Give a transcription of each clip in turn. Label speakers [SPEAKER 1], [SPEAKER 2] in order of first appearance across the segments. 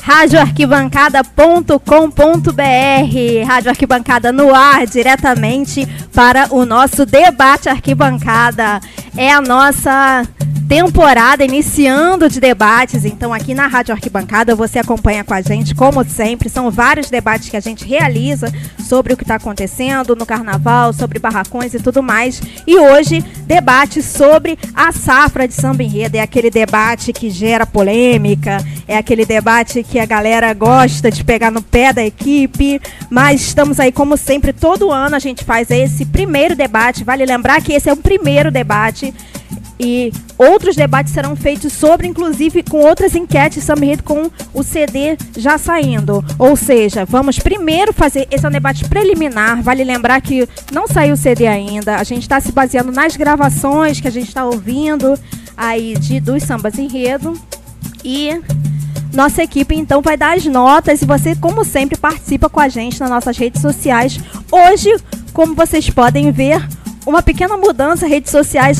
[SPEAKER 1] radioarquibancada.com.br, Rádio Arquibancada no ar, diretamente para o nosso debate arquibancada. É a nossa temporada iniciando de debates, então aqui na Rádio Arquibancada você acompanha com a gente, como sempre, são vários debates que a gente realiza sobre o que está acontecendo no carnaval, sobre barracões e tudo mais, e hoje debate sobre a safra de samba enredo, é aquele debate que gera polêmica, é aquele debate que a galera gosta de pegar no pé da equipe, mas estamos aí como sempre, todo ano a gente faz esse primeiro debate, vale lembrar que esse é o primeiro debate, e outros debates serão feitos sobre, inclusive, com outras enquetes samba enredo com o CD já saindo. Ou seja, vamos primeiro fazer, esse é um debate preliminar, vale lembrar que não saiu o CD ainda, a gente está se baseando nas gravações que a gente está ouvindo aí dos sambas enredo. E nossa equipe, então, vai dar as notas e você, como sempre, participa com a gente nas nossas redes sociais. Hoje, como vocês podem ver, uma pequena mudança, redes sociais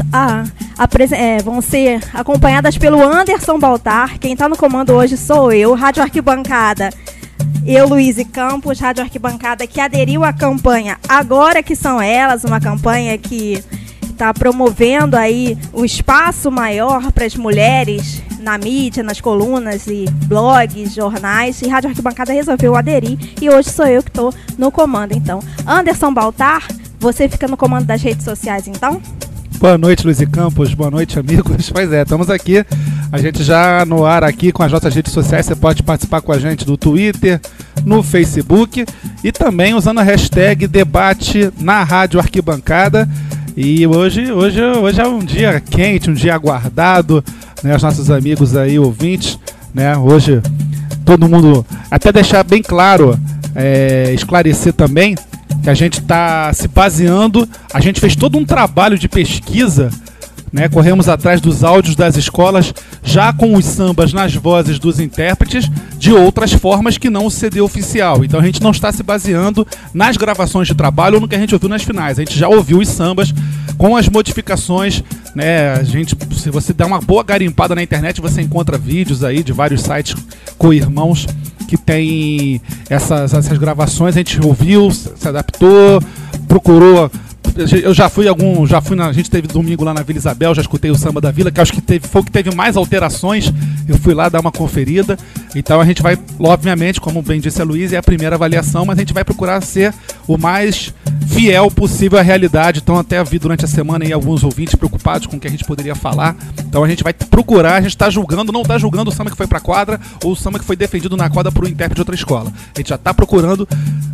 [SPEAKER 1] vão ser acompanhadas pelo Anderson Baltar. Quem está no comando hoje sou eu, Rádio Arquibancada. Eu, Luiz Campos, Rádio Arquibancada, que aderiu à campanha Agora Que São Elas, uma campanha que está promovendo aí o espaço maior para as mulheres na mídia, nas colunas e blogs, jornais, e Rádio Arquibancada resolveu aderir e hoje sou eu que estou no comando. Então, Anderson Baltar, você fica no comando das redes sociais, então?
[SPEAKER 2] Boa noite, Luiz Campos. Boa noite, amigos. Pois é, estamos aqui. A gente já no ar aqui com as nossas redes sociais. Você pode participar com a gente do Twitter, no Facebook e também usando a hashtag debate na Rádio Arquibancada. E hoje é um dia quente, um dia aguardado, né? Os nossos amigos aí, ouvintes, né? Hoje todo mundo, até deixar bem claro, esclarecer também, que a gente está se baseando, a gente fez todo um trabalho de pesquisa, né? Corremos atrás dos áudios das escolas, já com os sambas nas vozes dos intérpretes, de outras formas que não o CD oficial. Então a gente não está se baseando nas gravações de trabalho ou no que a gente ouviu nas finais. A gente já ouviu os sambas com as modificações, né? Se você der uma boa garimpada na internet, você encontra vídeos aí de vários sites co-irmãos que tem essas gravações. A gente ouviu, se adaptou, procurou. Eu já fui a gente teve domingo lá na Vila Isabel, já escutei o Samba da Vila, que acho que foi o que teve mais alterações. Eu fui lá dar uma conferida. Então a gente vai, obviamente, como bem disse a Luísa, é a primeira avaliação, mas a gente vai procurar ser o mais fiel possível à realidade. Então até vi durante a semana aí alguns ouvintes preocupados com o que a gente poderia falar. Então a gente vai procurar, a gente está julgando, não está julgando o samba que foi para a quadra ou o samba que foi defendido na quadra por um intérprete de outra escola. A gente já está procurando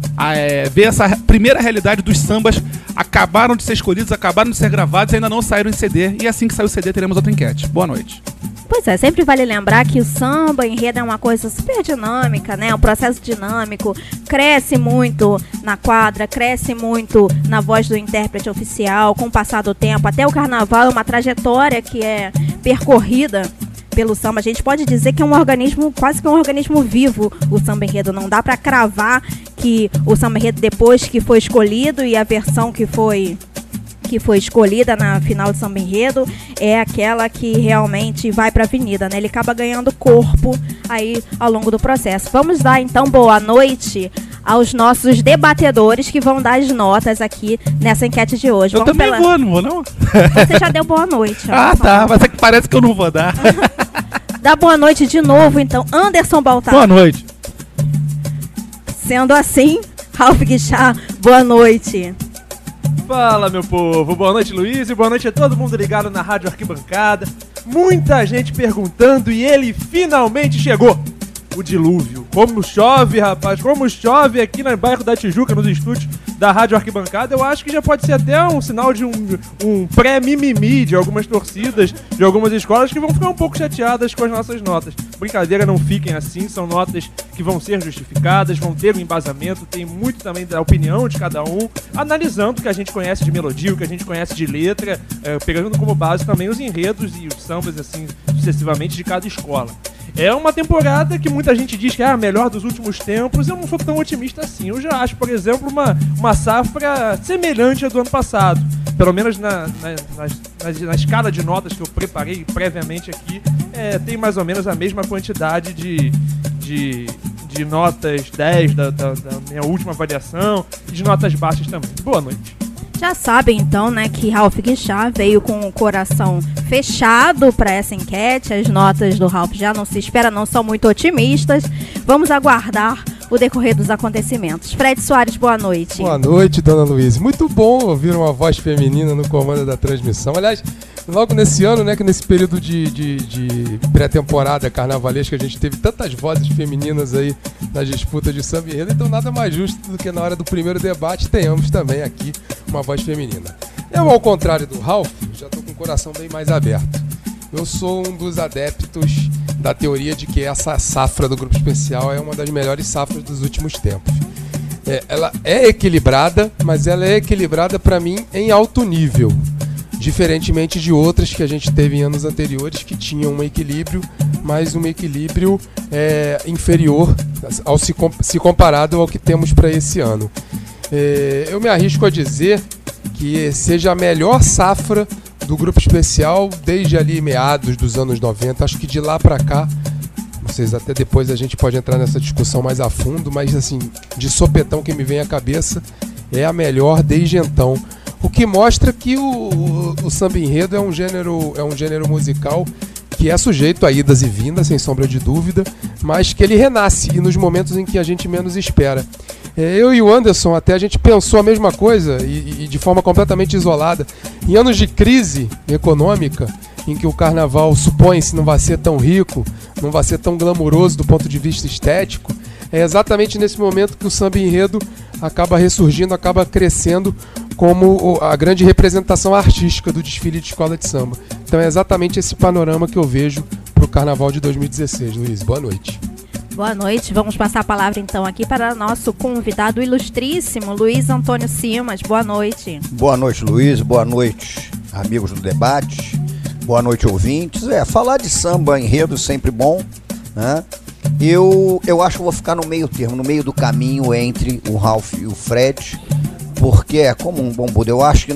[SPEAKER 2] ver essa primeira realidade dos sambas. Acabaram de ser escolhidos, acabaram de ser gravados e ainda não saíram em CD. E assim que sair o CD, teremos outra enquete. Boa noite.
[SPEAKER 1] Pois é, sempre vale lembrar que o samba enredo é uma coisa super dinâmica, né? Um processo dinâmico, cresce muito na quadra, cresce muito na voz do intérprete oficial, com o passar do tempo. Até o carnaval é uma trajetória que é percorrida pelo samba. A gente pode dizer que é um organismo, quase que um organismo vivo, o samba enredo. Não dá para cravar que o samba enredo, depois que foi escolhido, e a versão que foi escolhida na final do samba enredo é aquela que realmente vai para a avenida, né? Ele acaba ganhando corpo aí ao longo do processo. Vamos dar então boa noite aos nossos debatedores que vão dar as notas aqui nessa enquete de hoje.
[SPEAKER 2] Eu também vou, não vou não?
[SPEAKER 1] Você já deu boa noite.
[SPEAKER 2] Ah, tá, mas é que parece que eu não vou dar.
[SPEAKER 1] Dá boa noite de novo, então. Anderson Baltar.
[SPEAKER 2] Boa noite.
[SPEAKER 1] Sendo assim, Ralf Guichard, boa noite.
[SPEAKER 3] Fala, meu povo. Boa noite, Luiz, e boa noite a todo mundo ligado na Rádio Arquibancada. Muita gente perguntando e ele finalmente chegou. O dilúvio. Como chove, rapaz, como chove aqui no bairro da Tijuca, nos estúdios da Rádio Arquibancada. Eu acho que já pode ser até um sinal de um pré-mimimi de algumas torcidas, de algumas escolas que vão ficar um pouco chateadas com as nossas notas. Brincadeira, não fiquem assim, são notas que vão ser justificadas, vão ter um embasamento, tem muito também da opinião de cada um, analisando o que a gente conhece de melodia, o que a gente conhece de letra, pegando como base também os enredos e os sambas, assim, sucessivamente de cada escola. É uma temporada que muita gente diz que é a melhor dos últimos tempos. Eu não sou tão otimista assim. Eu já acho, por exemplo, uma safra semelhante à do ano passado. Pelo menos na escala de notas que eu preparei previamente aqui, tem mais ou menos a mesma quantidade de de notas 10 da minha última avaliação e de notas baixas também. Boa noite.
[SPEAKER 1] Já sabem, então, né, que Ralph Guichard veio com o coração fechado para essa enquete. As notas do Ralph já não se espera, não são muito otimistas. Vamos aguardar o decorrer dos acontecimentos. Fred Soares, boa noite.
[SPEAKER 4] Boa noite, dona Luísa. Muito bom ouvir uma voz feminina no comando da transmissão. Aliás, logo nesse ano, né, que nesse período de pré-temporada carnavalesca, a gente teve tantas vozes femininas aí nas disputas de samba e enredo, então nada mais justo do que na hora do primeiro debate tenhamos também aqui uma voz feminina. Eu, ao contrário do Ralph, já estou com o coração bem mais aberto. Eu sou um dos adeptos da teoria de que essa safra do Grupo Especial é uma das melhores safras dos últimos tempos. Ela é equilibrada, mas ela é equilibrada para mim em alto nível. Diferentemente de outras que a gente teve em anos anteriores que tinham um equilíbrio, mas um equilíbrio inferior ao se comparado ao que temos para esse ano. Eu me arrisco a dizer que seja a melhor safra do Grupo Especial desde ali meados dos anos 90. Acho que de lá para cá, vocês até depois a gente pode entrar nessa discussão mais a fundo, mas assim, de sopetão que me vem à cabeça, é a melhor desde então. O que mostra que o samba enredo é um gênero musical que é sujeito a idas e vindas, sem sombra de dúvida, mas que ele renasce e nos momentos em que a gente menos espera. Eu e o Anderson até a gente pensou a mesma coisa e de forma completamente isolada. Em anos de crise econômica, em que o carnaval supõe-se não vai ser tão rico, não vai ser tão glamuroso do ponto de vista estético, é exatamente nesse momento que o samba enredo acaba ressurgindo, acaba crescendo como a grande representação artística do desfile de escola de samba. Então é exatamente esse panorama que eu vejo para o Carnaval de 2016. Luiz, boa noite.
[SPEAKER 1] Boa noite. Vamos passar a palavra então aqui para nosso convidado ilustríssimo, Luiz Antônio Simas. Boa noite.
[SPEAKER 5] Boa noite, Luiz. Boa noite, amigos do debate. Boa noite, ouvintes. Falar de samba enredo é sempre bom, né? Eu acho que eu vou ficar no meio termo, no meio do caminho entre o Ralph e o Fred, porque é como um bom Buda. Eu acho que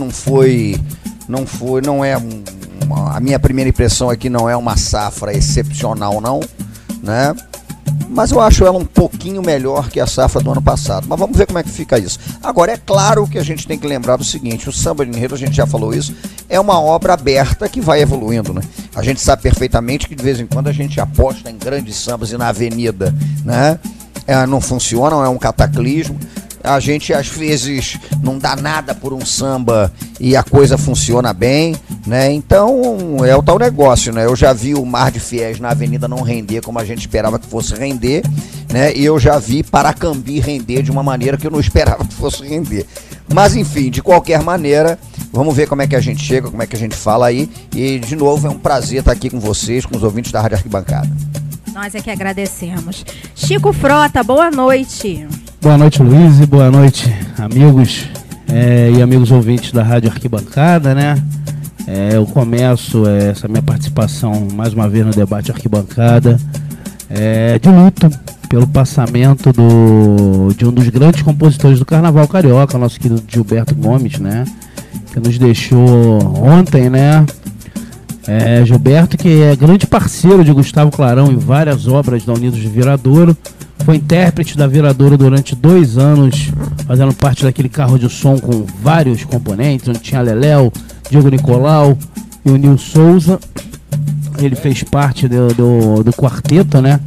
[SPEAKER 5] a minha primeira impressão aqui não é uma safra excepcional, não, né? Mas eu acho ela um pouquinho melhor que a safra do ano passado. Mas vamos ver como é que fica isso. Agora, é claro que a gente tem que lembrar do seguinte: o samba de enredo, a gente já falou isso, é uma obra aberta que vai evoluindo, né? A gente sabe perfeitamente que de vez em quando a gente aposta em grandes sambas e na avenida, né? Não funcionam, é um cataclismo. A gente às vezes não dá nada por um samba e a coisa funciona bem, né? Então é o tal negócio, né? Eu já vi o Mar de Fiéis na avenida não render como a gente esperava que fosse render, né? E eu já vi Paracambi render de uma maneira que eu não esperava que fosse render. Mas enfim, de qualquer maneira, vamos ver como é que a gente chega, como é que a gente fala aí. E de novo é um prazer estar aqui com vocês, com os ouvintes da Rádio Arquibancada.
[SPEAKER 1] Nós é que agradecemos. Chico Frota, boa noite.
[SPEAKER 6] Boa noite, Luiz, e boa noite, amigos e amigos ouvintes da Rádio Arquibancada, né? Eu começo essa minha participação mais uma vez no debate Arquibancada de luto pelo passamento de um dos grandes compositores do Carnaval Carioca, nosso querido Gilberto Gomes, né? Que nos deixou ontem, né? Gilberto, que é grande parceiro de Gustavo Clarão em várias obras da Unidos de Viradouro, foi intérprete da Viradouro durante 2 anos, fazendo parte daquele carro de som com vários componentes, onde tinha Leléo, Diego Nicolau e o Nil Souza. Ele fez parte do quarteto, né?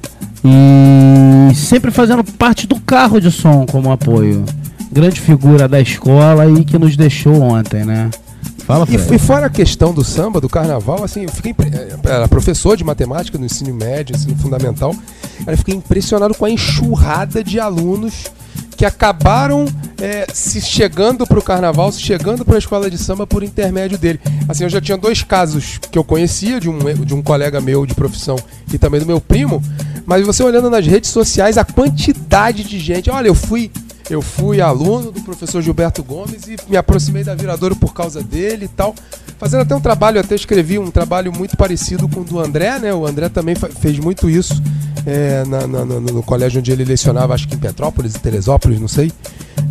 [SPEAKER 6] E sempre fazendo parte do carro de som como apoio. Grande figura da escola e que nos deixou ontem, né? Fala,
[SPEAKER 4] e fora a questão do samba, do carnaval, assim, eu fiquei era professor de matemática no ensino médio, ensino fundamental. Eu fiquei impressionado com a enxurrada de alunos que acabaram se chegando para o carnaval, se chegando para a escola de samba por intermédio dele. Assim, eu já tinha 2 casos que eu conhecia de um colega meu de profissão e também do meu primo, mas você olhando nas redes sociais a quantidade de gente. Olha, eu fui aluno do professor Gilberto Gomes e me aproximei da Viradouro por causa dele e tal. Fazendo até um trabalho, até escrevi um trabalho muito parecido com o do André, né? O André também fez muito isso no colégio onde ele lecionava, acho que em Petrópolis, em Teresópolis, não sei.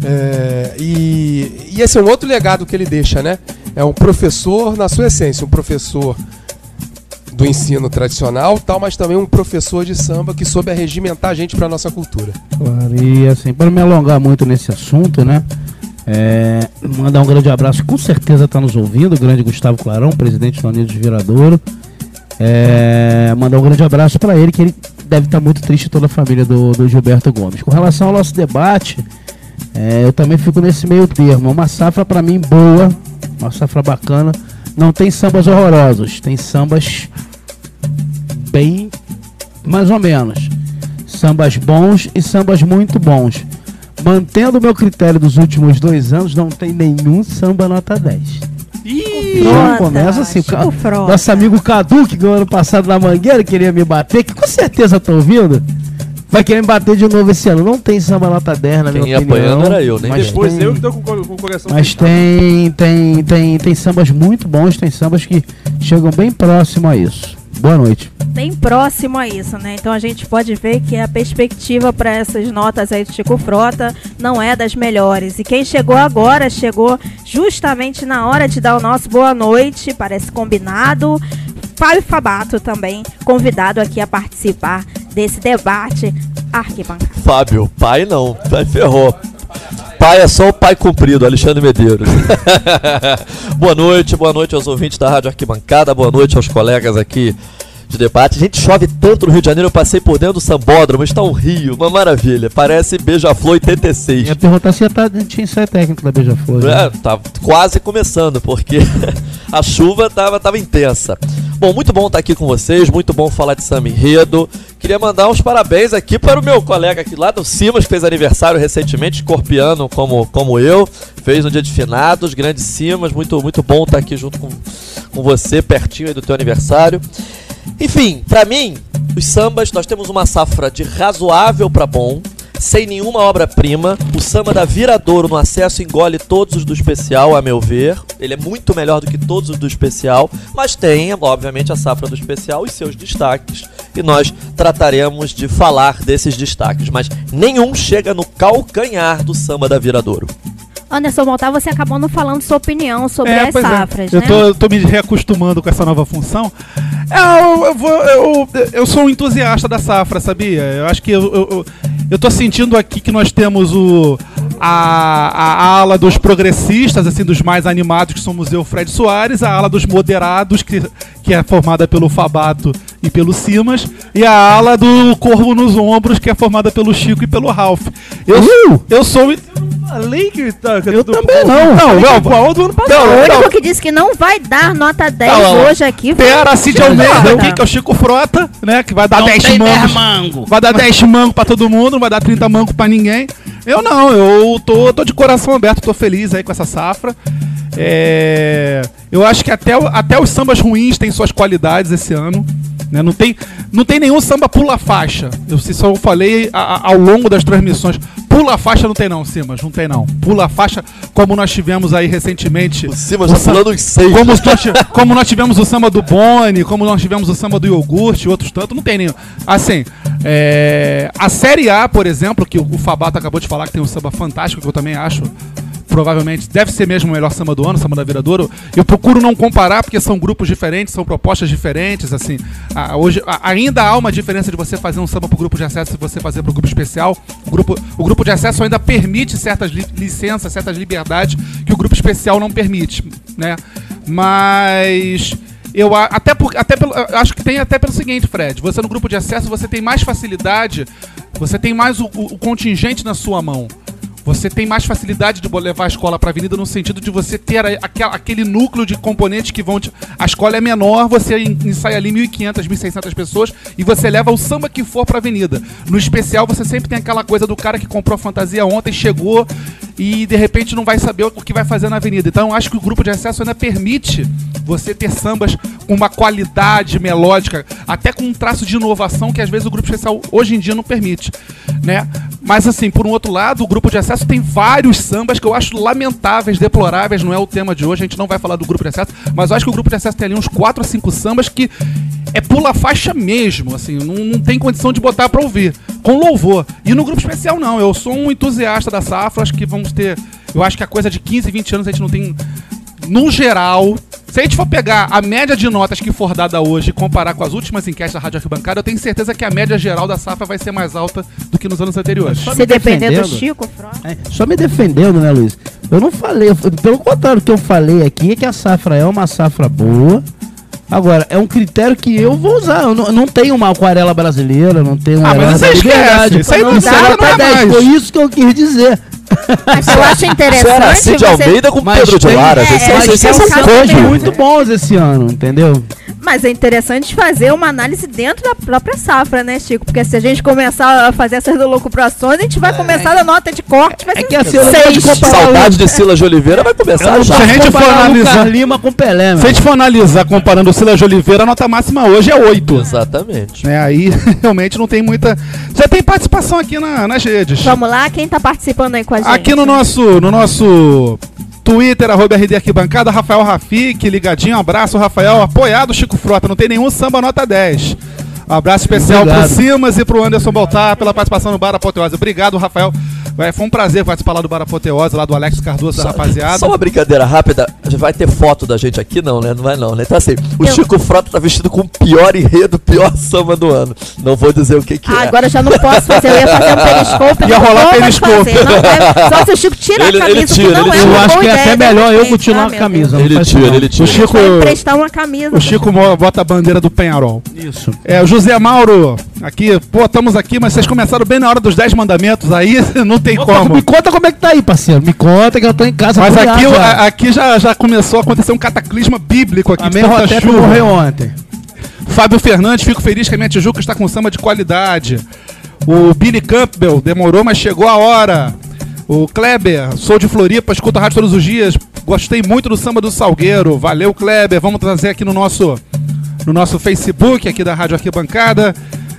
[SPEAKER 4] E esse é um outro legado que ele deixa, né? É um professor na sua essência, um professor do ensino tradicional, tal, mas também um professor de samba que soube arregimentar a gente para nossa cultura.
[SPEAKER 6] Claro, e assim, para me alongar muito nesse assunto, né? Mandar um grande abraço, com certeza está nos ouvindo, o grande Gustavo Clarão, presidente da Unidos de Viradouro. Mandar um grande abraço para ele, que ele deve estar muito triste, toda a família do Gilberto Gomes. Com relação ao nosso debate, eu também fico nesse meio termo. Uma safra para mim boa, uma safra bacana. Não tem sambas horrorosos, tem sambas bem mais ou menos. Sambas bons e sambas muito bons. Mantendo o meu critério dos últimos 2 anos, não tem nenhum samba nota 10. Já começa assim, nosso amigo Cadu, que ganhou ano passado na Mangueira, queria me bater, que com certeza tá ouvindo, vai querer me bater de novo esse ano. Não tem samba nota 10 na minha opinião.
[SPEAKER 7] Quem apanhando era eu, nem
[SPEAKER 3] depois eu que tô com o coração
[SPEAKER 6] mas tem sambas muito bons, tem sambas que chegam bem próximo a isso. Boa noite.
[SPEAKER 1] Bem próximo a isso, né? Então a gente pode ver que a perspectiva para essas notas aí do Chico Frota não é das melhores. E quem chegou agora, chegou justamente na hora de dar o nosso boa noite, parece combinado. Fábio Fabato também, convidado aqui a participar desse debate arquibancada.
[SPEAKER 7] Fábio, pai não, pai ferrou. Pai é só o pai cumprido, Alexandre Medeiros. Boa noite aos ouvintes da Rádio Arquibancada, boa noite aos colegas aqui de debate. A gente chove tanto no Rio de Janeiro, eu passei por dentro do Sambódromo, está um rio, uma maravilha, parece Beija-Flor 86.
[SPEAKER 6] Eu ia perguntar se tinha ensaio técnico da Beija-Flor.
[SPEAKER 7] Tá quase começando, porque a chuva tava intensa. Bom, muito bom estar aqui com vocês, muito bom falar de samba enredo. Queria mandar uns parabéns aqui para o meu colega aqui lá do Simas, que fez aniversário recentemente, escorpiano como eu, fez no dia de finados, grande Simas, muito bom estar aqui junto com você, pertinho aí do teu aniversário. Enfim, pra mim, os sambas, nós temos uma safra de razoável pra bom, sem nenhuma obra-prima. O samba da Viradouro no acesso engole todos os do especial, a meu ver. Ele é muito melhor do que todos os do especial, mas tem, obviamente, a safra do especial e seus destaques. E nós trataremos de falar desses destaques, mas nenhum chega no calcanhar do samba da Viradouro.
[SPEAKER 1] Anderson Montal, você acabou não falando sua opinião sobre as safras, né?
[SPEAKER 2] Eu tô me reacostumando com essa nova função. Eu sou um entusiasta da safra, sabia? Eu acho que eu tô sentindo aqui que nós temos a ala dos progressistas, assim, dos mais animados, que somos eu, Fred Soares, a ala dos moderados, que é formada pelo Fabato e pelo Simas, e a ala do Corvo nos Ombros, que é formada pelo Chico e pelo Ralph. Eu sou...
[SPEAKER 3] Falei que
[SPEAKER 6] eu também não.
[SPEAKER 3] Igual do ano passado.
[SPEAKER 1] O único que disse que não vai dar nota 10 hoje aqui foi
[SPEAKER 2] Pera, Cid Almeida aqui, que é o Chico Frota, né? Que vai dar 10 mangos. Vai dar 10 mangos pra todo mundo, não vai dar 30 mangos pra ninguém. Eu não, eu tô de coração aberto, tô feliz aí com essa safra. Eu acho que até os sambas ruins têm suas qualidades esse ano. Né? Não tem nenhum samba pula-faixa. Eu só falei ao longo das transmissões. Pula-faixa não tem não, Simas, não tem não. Pula-faixa, como nós tivemos aí recentemente.
[SPEAKER 7] O Simas tá pulando os 6.
[SPEAKER 2] Como nós tivemos o samba do Boni, como nós tivemos o samba do iogurte e outros tantos, não tem nenhum. Assim, a Série A, por exemplo, que o Fabato acabou de falar que tem um samba fantástico, que eu também acho... Provavelmente deve ser mesmo o melhor samba do ano, samba da Viradouro. Eu procuro não comparar porque são grupos diferentes, são propostas diferentes, assim. Hoje ainda há uma diferença de você fazer um samba pro grupo de acesso e você fazer pro grupo especial. O grupo de acesso ainda permite certas licenças, certas liberdades que o grupo especial não permite, né? Mas eu acho que tem até pelo seguinte, Fred, você no grupo de acesso você tem mais facilidade, você tem mais o contingente na sua mão. Você tem mais facilidade de levar a escola para a avenida no sentido de você ter aquele núcleo de componentes que vão... A escola é menor, você ensaia ali 1.500, 1.600 pessoas e você leva o samba que for para a avenida. No especial, você sempre tem aquela coisa do cara que comprou a fantasia ontem, chegou e de repente não vai saber o que vai fazer na avenida. Então eu acho que o grupo de acesso ainda permite você ter sambas com uma qualidade melódica, até com um traço de inovação que às vezes o grupo especial hoje em dia não permite, né? Mas assim, por um outro lado, o grupo de acesso tem vários sambas que eu acho lamentáveis, deploráveis, não é o tema de hoje, a gente não vai falar do grupo de acesso, mas eu acho que o grupo de acesso tem ali uns 4 a 5 sambas que pula faixa mesmo, assim, não tem condição de botar pra ouvir, com louvor. E no grupo especial não, eu sou um entusiasta da safra, acho que vamos ter, eu acho que a coisa de 15, 20 anos a gente não tem, no geral, Se a gente for pegar a média de notas que for dada hoje e comparar com as últimas enquetes da Rádio Arquibancada, eu tenho certeza que a média geral da safra vai ser mais alta do que nos anos anteriores.
[SPEAKER 1] Se depender do Chico, Frota.
[SPEAKER 6] Só me defendendo, né, Luiz? Eu não falei, pelo contrário, o que eu falei aqui é que a safra é uma safra boa. Agora, é um critério que eu vou usar. Eu não tenho uma aquarela brasileira, não tenho uma
[SPEAKER 2] mas
[SPEAKER 6] da
[SPEAKER 2] você esquece. Isso aí não
[SPEAKER 6] Isso
[SPEAKER 2] dá,
[SPEAKER 6] era
[SPEAKER 2] não
[SPEAKER 6] pra
[SPEAKER 2] é
[SPEAKER 6] 10.
[SPEAKER 2] mais.
[SPEAKER 6] Foi isso que eu quis dizer.
[SPEAKER 1] Mas eu acho interessante.
[SPEAKER 7] Era Cid
[SPEAKER 1] você...
[SPEAKER 7] Almeida com Pedro de Lara.
[SPEAKER 1] Mas
[SPEAKER 7] Vocês
[SPEAKER 1] tem
[SPEAKER 7] são
[SPEAKER 1] um caso
[SPEAKER 7] fãs,
[SPEAKER 1] bem-
[SPEAKER 6] muito bons esse ano, entendeu?
[SPEAKER 1] Mas é interessante fazer uma análise dentro da própria safra, né, Chico? Porque se a gente começar a fazer essas locubrações, a gente vai começar da nota de corte, vai ser
[SPEAKER 6] que assim, eu não gosto de
[SPEAKER 1] 6.
[SPEAKER 6] comparar
[SPEAKER 7] Saudade de Silas de Oliveira vai começar já.
[SPEAKER 2] Se a gente for
[SPEAKER 6] comparar o
[SPEAKER 2] analisar-
[SPEAKER 6] Lucas Lima com o Pelé,
[SPEAKER 2] Se a gente for analisar comparando o Silas de Oliveira, a nota máxima hoje é 8.
[SPEAKER 7] Exatamente.
[SPEAKER 2] Né, aí realmente não tem muita... Já tem participação aqui nas redes.
[SPEAKER 1] Vamos lá, quem tá participando aí com a gente?
[SPEAKER 2] Aqui no nosso Twitter, @RD Arquibancada, Rafael Rafik, ligadinho, abraço, Rafael, apoiado Chico Frota, não tem nenhum samba nota 10. Um abraço especial
[SPEAKER 6] Obrigado.
[SPEAKER 2] pro Simas e pro Anderson Baltar pela participação no Bar Apoteose. Obrigado, Rafael. Foi um prazer participar lá do Bar Apoteose, lá do Alex Cardoso, da rapaziada.
[SPEAKER 7] Só uma brincadeira rápida. Vai ter foto da gente aqui? Não, né? Não vai não, né? Então assim, o Chico Frota tá vestido com o pior enredo, o pior samba do ano. Não vou dizer o que
[SPEAKER 1] Ah,
[SPEAKER 7] é.
[SPEAKER 1] agora eu já não posso fazer, eu ia fazer um periscope.
[SPEAKER 2] Ia
[SPEAKER 1] não
[SPEAKER 2] rolar
[SPEAKER 1] vou mais
[SPEAKER 2] periscope.
[SPEAKER 1] fazer, não deve. Só se o Chico tirar
[SPEAKER 7] Ele
[SPEAKER 1] a camisa,
[SPEAKER 7] tira,
[SPEAKER 1] que não
[SPEAKER 7] ele
[SPEAKER 1] é
[SPEAKER 7] tira.
[SPEAKER 1] uma
[SPEAKER 6] Eu acho
[SPEAKER 1] boa
[SPEAKER 6] que é
[SPEAKER 1] ideia,
[SPEAKER 6] até melhor
[SPEAKER 1] de
[SPEAKER 6] eu
[SPEAKER 1] repente,
[SPEAKER 6] continuar
[SPEAKER 1] tá,
[SPEAKER 6] com a
[SPEAKER 1] meu
[SPEAKER 6] camisa.
[SPEAKER 1] Deus.
[SPEAKER 6] não
[SPEAKER 7] Ele
[SPEAKER 6] faz
[SPEAKER 7] tira,
[SPEAKER 6] mal.
[SPEAKER 7] ele tira.
[SPEAKER 2] O Chico,
[SPEAKER 1] Vou emprestar uma camisa.
[SPEAKER 2] o Chico bota a bandeira do Penharol.
[SPEAKER 6] Isso.
[SPEAKER 2] O José Mauro, aqui, pô, estamos aqui, mas vocês começaram bem na hora dos 10 mandamentos, aí não tem como.
[SPEAKER 6] Me conta como é que tá aí, parceiro. Me conta que eu tô em casa.
[SPEAKER 2] Mas
[SPEAKER 6] apanhado
[SPEAKER 2] aqui,
[SPEAKER 6] já.
[SPEAKER 2] aqui já começou a acontecer um cataclisma bíblico aqui,
[SPEAKER 6] Amém,
[SPEAKER 2] tanta
[SPEAKER 6] Rotep
[SPEAKER 2] chuva.
[SPEAKER 6] morreu ontem.
[SPEAKER 2] Fábio Fernandes, fico feliz que a minha Tijuca está com samba de qualidade. O Billy Campbell, demorou, mas chegou a hora. O Kleber, sou de Floripa, escuto a rádio todos os dias. Gostei muito do samba do Salgueiro. Valeu, Kleber. Vamos trazer aqui no nosso Facebook, aqui da Rádio Arquibancada.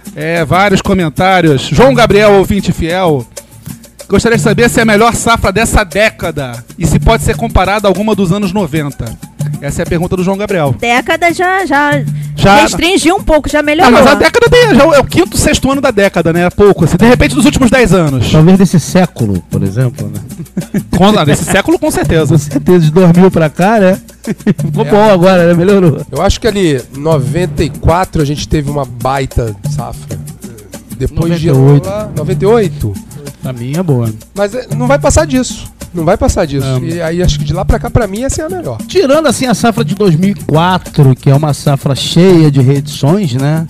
[SPEAKER 2] Vários comentários. João Gabriel, ouvinte fiel. Gostaria de saber se é a melhor safra dessa década e se pode ser comparada a alguma dos anos 90. Essa é a pergunta do João Gabriel.
[SPEAKER 1] Década já
[SPEAKER 2] Já-
[SPEAKER 1] restringiu um pouco, já
[SPEAKER 2] Ah,
[SPEAKER 1] melhorou.
[SPEAKER 2] mas a década já é o quinto, sexto ano da década, né? É pouco. Assim, de repente, dos últimos 10 anos.
[SPEAKER 6] Talvez desse século, por exemplo, né?
[SPEAKER 2] Desse século, com certeza.
[SPEAKER 6] Com certeza, de 2000 pra cá, né? Ficou bom agora, né? Melhorou.
[SPEAKER 4] Eu acho que ali, 94, a gente teve uma baita safra. Depois
[SPEAKER 6] 98.
[SPEAKER 4] de lá, 98.
[SPEAKER 6] Pra mim é boa.
[SPEAKER 4] Mas não vai passar disso. Não vai passar disso.
[SPEAKER 6] Não.
[SPEAKER 4] E aí acho que de lá pra cá, pra mim, essa é a melhor.
[SPEAKER 6] Tirando assim a safra de 2004, que é uma safra cheia de reedições, né?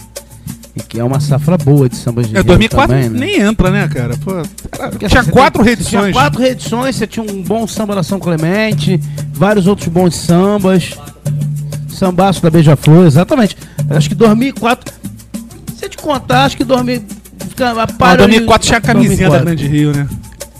[SPEAKER 6] E que é uma safra boa de sambas de enredo
[SPEAKER 2] 2004
[SPEAKER 6] também, né?
[SPEAKER 2] nem entra, né, cara? Pô,
[SPEAKER 6] Porque
[SPEAKER 2] tinha
[SPEAKER 6] assim,
[SPEAKER 2] 4
[SPEAKER 6] Tinha
[SPEAKER 2] reedições.
[SPEAKER 6] 4 reedições, você tinha um bom samba da São Clemente, vários outros bons sambas. Sambaço da Beija-Flor, exatamente. Acho que 2004. Se eu te contar, acho que
[SPEAKER 2] 2004 tinha a camisinha da
[SPEAKER 6] 2004.
[SPEAKER 2] Grande Rio, né?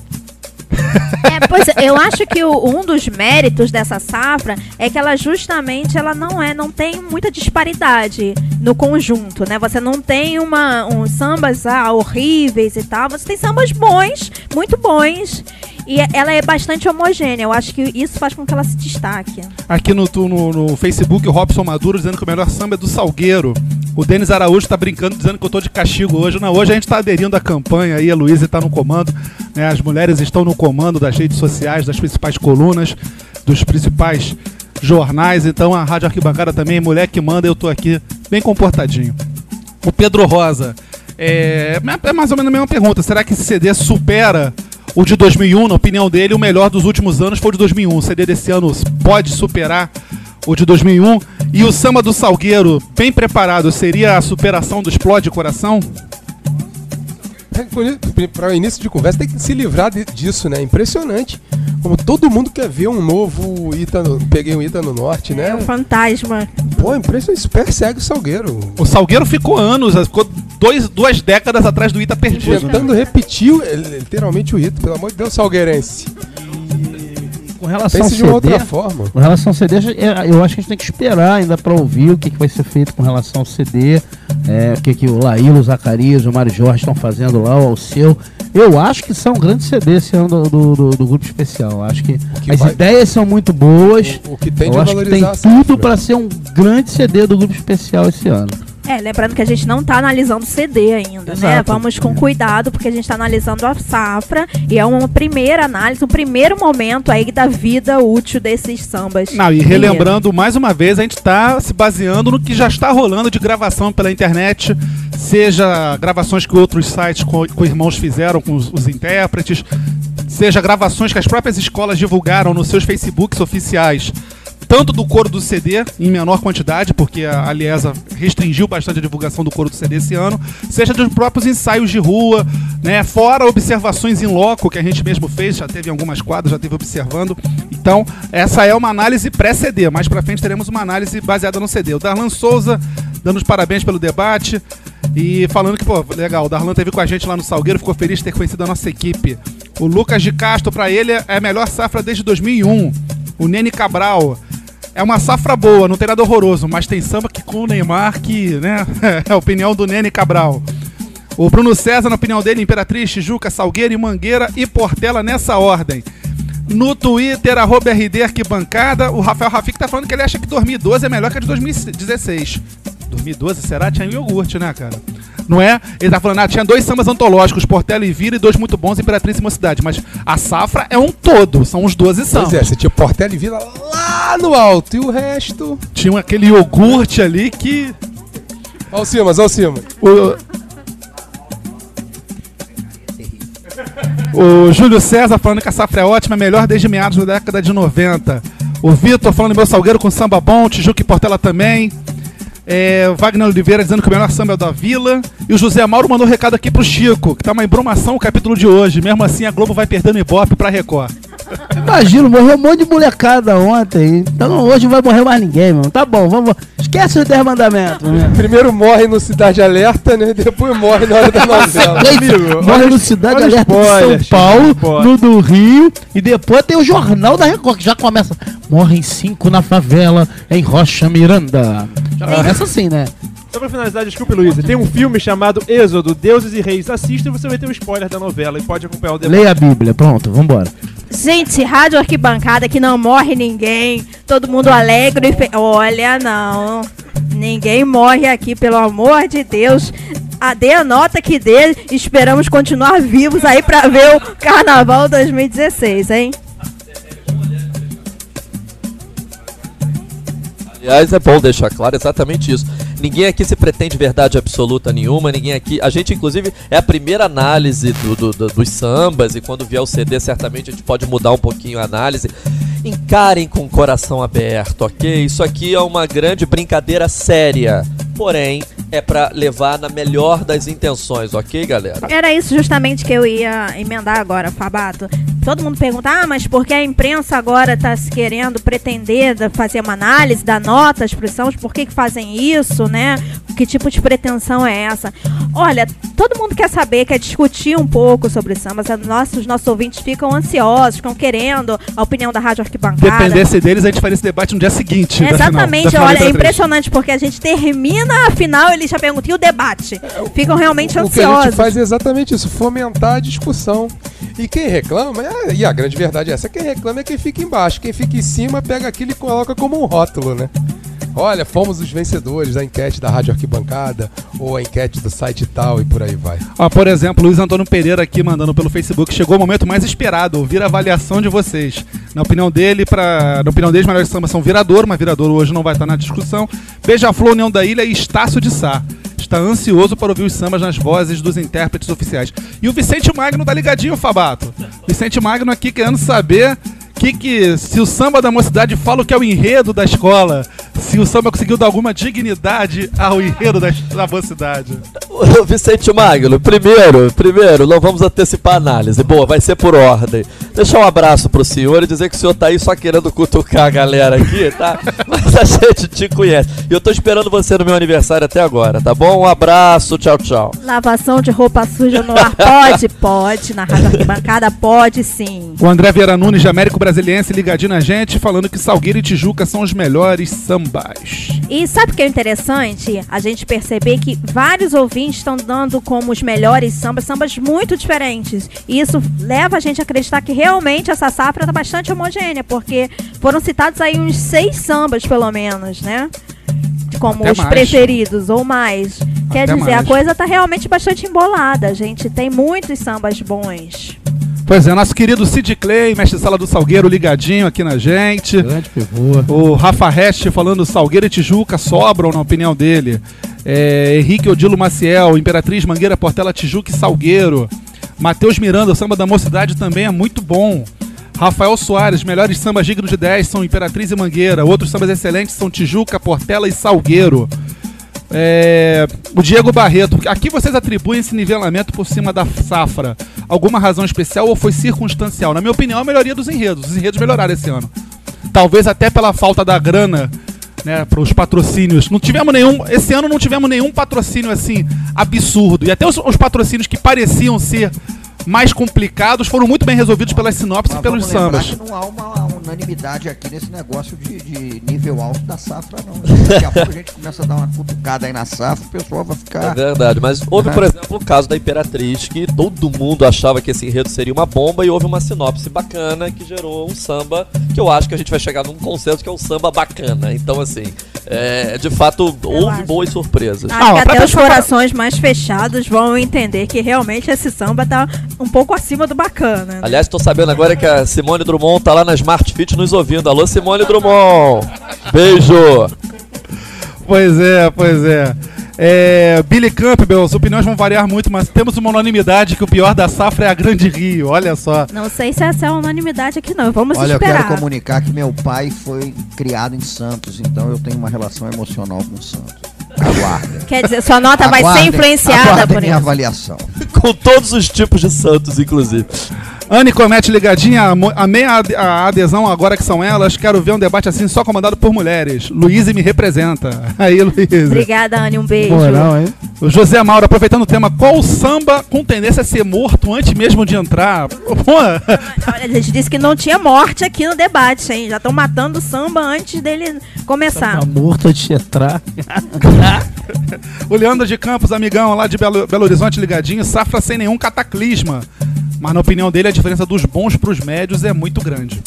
[SPEAKER 1] Pois é, eu acho que um dos méritos dessa safra é que ela justamente não tem muita disparidade no conjunto, né? Você não tem uns sambas horríveis e tal, você tem sambas bons, muito bons, e ela é bastante homogênea. Eu acho que isso faz com que ela se destaque.
[SPEAKER 2] Aqui no Facebook, o Robson Maduro dizendo que o melhor samba é do Salgueiro. O Denis Araújo tá brincando, dizendo que eu tô de castigo hoje. Não, hoje a gente tá aderindo à campanha aí, a Luísa tá no comando, né? As mulheres estão no comando das redes sociais, das principais colunas, dos principais jornais. Então a Rádio Arquibancada também, mulher que manda, eu tô aqui bem comportadinho. O Pedro Rosa, é mais ou menos a mesma pergunta. Será que esse CD supera o de 2001? Na opinião dele, o melhor dos últimos anos foi o de 2001. O CD desse ano pode superar o de 2001? E o samba do Salgueiro, bem preparado, seria a superação do Explode Coração?
[SPEAKER 4] Para o início de conversa, tem que se livrar disso, né? Impressionante. Como todo mundo quer ver um novo Peguei um Ita no Norte, né?
[SPEAKER 1] É um fantasma.
[SPEAKER 4] Pô, impressionante. Isso persegue o Salgueiro.
[SPEAKER 2] O Salgueiro ficou anos, ficou 2 décadas atrás do Ita perdido.
[SPEAKER 4] Tentando repetir literalmente o Ita. Pelo amor de Deus, salgueirense.
[SPEAKER 6] Com relação ao
[SPEAKER 4] Pense de uma
[SPEAKER 6] CD,
[SPEAKER 4] outra forma.
[SPEAKER 6] com relação ao CD, eu acho que a gente tem que esperar ainda pra ouvir o que vai ser feito com relação ao CD, o que o Laílo, o Zacarias, o Mário Jorge estão fazendo lá, o Alceu. Eu acho que são um grande CD esse ano do Grupo Especial. Acho que as ideias são muito boas.
[SPEAKER 4] O que tem de
[SPEAKER 6] eu acho que tem
[SPEAKER 4] valorizar a
[SPEAKER 6] tudo
[SPEAKER 4] safra.
[SPEAKER 6] pra ser um grande CD do Grupo Especial esse ano.
[SPEAKER 1] Lembrando que a gente não está analisando o CD ainda, né?
[SPEAKER 2] Exato.
[SPEAKER 1] Vamos com cuidado, porque a gente está analisando a safra e é uma primeira análise, um primeiro momento aí da vida útil desses sambas.
[SPEAKER 2] Não, e relembrando mais uma vez, a gente está se baseando no que já está rolando de gravação pela internet, seja gravações que outros sites com irmãos fizeram com os intérpretes, seja gravações que as próprias escolas divulgaram nos seus Facebooks oficiais, tanto do coro do CD, em menor quantidade, porque a Aliesa restringiu bastante a divulgação do coro do CD esse ano, seja dos próprios ensaios de rua, né, fora observações em loco, que a gente mesmo fez, já teve em algumas quadras, já teve observando. Então, essa é uma análise pré-CD, mais pra frente teremos uma análise baseada no CD. O Darlan Souza, dando os parabéns pelo debate, e falando que, pô, legal, o Darlan esteve com a gente lá no Salgueiro, ficou feliz de ter conhecido a nossa equipe. O Lucas de Castro, pra ele, é a melhor safra desde 2001. O Nene Cabral, é uma safra boa, não tem nada horroroso, mas tem samba que com o Neymar, que, né, é a opinião do Nene Cabral. O Bruno César, na opinião dele, Imperatriz, Tijuca, Salgueiro, Mangueira e Portela nessa ordem. No Twitter, @RD Arquibancada, o Rafael Rafik tá falando que ele acha que 2012 é melhor que a de 2016. 2012, será? Tinha iogurte, né, cara? Não é? Ele tá falando, tinha 2 sambas antológicos, Portela e Vira, e 2 muito bons, Imperatriz e Mocidade. Mas a safra é um todo, são os 12 sambas.
[SPEAKER 4] Pois é, você tinha Portela e Vila lá no alto, e o resto...
[SPEAKER 2] Tinha aquele iogurte ali que...
[SPEAKER 4] Ó o Simas, ó o Simas.
[SPEAKER 2] O Júlio César falando que a safra é ótima, melhor desde meados da década de 90. O Vitor falando meu Salgueiro com samba bom, Tijuca e Portela também. O Wagner Oliveira dizendo que o melhor samba é o da Vila. E o José Mauro mandou um recado aqui pro Chico, que tá uma embromação o capítulo de hoje. Mesmo assim, a Globo vai perdendo Ibope pra Record.
[SPEAKER 6] Imagino, morreu um monte de molecada ontem. Então hoje não vai morrer mais ninguém, mano. Tá bom, vamos. Esquece os 10 mandamentos. Né?
[SPEAKER 4] Primeiro morre no Cidade Alerta, né? Depois morre na hora da novela.
[SPEAKER 6] Morre no Cidade Alerta de São Paulo, no do Rio. E depois tem o Jornal da Record, que já começa. Morrem 5 na favela, em Rocha Miranda. Já começa assim, né?
[SPEAKER 3] Só pra finalizar, desculpe, Luísa, tem um filme chamado Êxodo, Deuses e Reis. Assista e você vai ter um spoiler da novela e pode acompanhar o debate.
[SPEAKER 6] Leia a Bíblia, pronto, vambora.
[SPEAKER 1] Gente, Rádio Arquibancada que não morre ninguém, todo mundo alegre e olha, não, ninguém morre aqui, pelo amor de Deus. Dê a nota que dê, esperamos continuar vivos aí pra ver o Carnaval 2016, hein?
[SPEAKER 7] Aliás, é bom deixar claro exatamente isso. Ninguém aqui se pretende verdade absoluta nenhuma, ninguém aqui... A gente, inclusive, é a primeira análise dos sambas, e quando vier o CD, certamente a gente pode mudar um pouquinho a análise. Encarem com o coração aberto, ok? Isso aqui é uma grande brincadeira séria, porém, é pra levar na melhor das intenções, ok, galera?
[SPEAKER 1] Era isso justamente que eu ia emendar agora, Fabato. Todo mundo pergunta, mas por que a imprensa agora está se querendo pretender fazer uma análise, dar notas para os sambas, por que fazem isso, né? Que tipo de pretensão é essa? Olha, todo mundo quer saber, quer discutir um pouco sobre os sambas, os nossos ouvintes ficam ansiosos, ficam querendo a opinião da Rádio Arquibancada.
[SPEAKER 2] Dependesse deles, a gente faria esse debate no dia seguinte.
[SPEAKER 1] Exatamente, olha, é impressionante, porque a gente termina a final, eles já perguntam, e o debate? Ficam realmente ansiosos.
[SPEAKER 4] O que a gente faz é exatamente isso, fomentar a discussão. E quem reclama, e a grande verdade é essa, quem reclama é quem fica embaixo, quem fica em cima pega aquilo e coloca como um rótulo, né? Olha, fomos os vencedores da enquete da Rádio Arquibancada, ou a enquete do site tal, e por aí vai.
[SPEAKER 2] Por exemplo, Luiz Antônio Pereira aqui mandando pelo Facebook, chegou o momento mais esperado, ouvir a avaliação de vocês. Na opinião dele, os melhores sambas são Viradouro, mas Viradouro hoje não vai estar na discussão. Beija-Flor, União da Ilha e Estácio de Sá. Está ansioso para ouvir os sambas nas vozes dos intérpretes oficiais. E o Vicente Magno tá ligadinho, Fabato. Vicente Magno aqui querendo saber se o samba da mocidade fala o que é o enredo da escola, se o samba conseguiu dar alguma dignidade ao enredo da mocidade.
[SPEAKER 7] Ô, Vicente Magno, primeiro, não vamos antecipar a análise. Boa, vai ser por ordem. Deixar um abraço pro senhor e dizer que o senhor tá aí só querendo cutucar a galera aqui, tá? Mas a gente te conhece. E eu tô esperando você no meu aniversário até agora, tá bom? Um abraço, tchau, tchau.
[SPEAKER 1] Lavação de roupa suja no ar, pode, na Rádio Arquibancada, pode sim.
[SPEAKER 2] O André Vieira Nunes, de Américo Brasiliense, ligadinho na gente, falando que Salgueiro e Tijuca são os melhores sambas.
[SPEAKER 1] E sabe o que é interessante? A gente perceber que vários ouvintes estão dando como os melhores sambas muito diferentes. E isso leva a gente a acreditar que realmente essa safra está bastante homogênea, porque foram citados aí uns 6 sambas, pelo menos, né? como
[SPEAKER 2] Até
[SPEAKER 1] os
[SPEAKER 2] mais.
[SPEAKER 1] preferidos ou mais. Quer
[SPEAKER 2] Até
[SPEAKER 1] dizer,
[SPEAKER 2] mais.
[SPEAKER 1] a coisa tá realmente bastante embolada. A gente tem muitos sambas bons.
[SPEAKER 2] Pois é, nosso querido Sid Clay, mestre sala do Salgueiro, ligadinho aqui na gente.
[SPEAKER 6] Grande pivô.
[SPEAKER 2] O Rafa Reste falando Salgueiro e Tijuca sobram, na opinião dele. Henrique Odilo Maciel, Imperatriz, Mangueira, Portela, Tijuca e Salgueiro. Matheus Miranda, o samba da mocidade também é muito bom. Rafael Soares, melhores sambas dignos de 10 são Imperatriz e Mangueira. Outros sambas excelentes são Tijuca, Portela e Salgueiro. O Diego Barreto, aqui vocês atribuem esse nivelamento por cima da safra alguma razão especial ou foi circunstancial? Na minha opinião, a melhoria dos enredos. Os enredos melhoraram esse ano. Talvez até pela falta da grana, né, para os patrocínios. Esse ano não tivemos nenhum patrocínio assim absurdo. E até os patrocínios que pareciam ser mais complicados foram muito bem resolvidos pelas sinopses e pelos sambas.
[SPEAKER 5] Que não há uma unanimidade aqui nesse negócio de nível alto da safra, não. Daqui a pouco a gente começa a dar uma cutucada aí na safra, o pessoal vai ficar...
[SPEAKER 7] É verdade, mas houve, por exemplo, o caso da Imperatriz, que todo mundo achava que esse enredo seria uma bomba e houve uma sinopse bacana que gerou um samba que eu acho que a gente vai chegar num consenso que é um samba bacana. Então, assim, de fato, houve
[SPEAKER 1] acho.
[SPEAKER 7] boas surpresas.
[SPEAKER 1] Acho que até os corações mais fechados vão entender que realmente esse samba tá um pouco acima do bacana.
[SPEAKER 7] Aliás, tô sabendo agora que a Simone Drummond tá lá na Smart Fit nos ouvindo. Alô, Simone Drummond! Beijo!
[SPEAKER 2] Pois é. Billy Campbell, as opiniões vão variar muito, mas temos uma unanimidade que o pior da safra é a Grande Rio, olha só.
[SPEAKER 1] Não sei se essa é a unanimidade aqui não, vamos
[SPEAKER 5] Olha,
[SPEAKER 1] esperar.
[SPEAKER 5] eu quero comunicar que meu pai foi criado em Santos, então eu tenho uma relação emocional com Santos. Aguarda.
[SPEAKER 1] Quer dizer, sua nota vai ser influenciada
[SPEAKER 5] aguardem
[SPEAKER 1] por
[SPEAKER 5] minha
[SPEAKER 1] isso.
[SPEAKER 5] avaliação.
[SPEAKER 7] Com todos os tipos de santos, inclusive.
[SPEAKER 2] Anne Comete ligadinha, amei a adesão agora que são elas, quero ver um debate assim só comandado por mulheres. Luísa me representa. Aí, Luísa.
[SPEAKER 1] Obrigada, Anne, um beijo.
[SPEAKER 6] Moral, hein?
[SPEAKER 2] O José Mauro, aproveitando o tema, qual samba com tendência a ser morto antes mesmo de entrar? Pô,
[SPEAKER 1] Olha, a gente disse que não tinha morte aqui no debate, hein? Já estão matando o samba antes dele começar.
[SPEAKER 6] Tá morto de entrar.
[SPEAKER 2] o Leandro de Campos, amigão lá de Belo Horizonte ligadinho, safra sem nenhum cataclisma. Mas na opinião dele, a diferença dos bons pros médios é muito grande.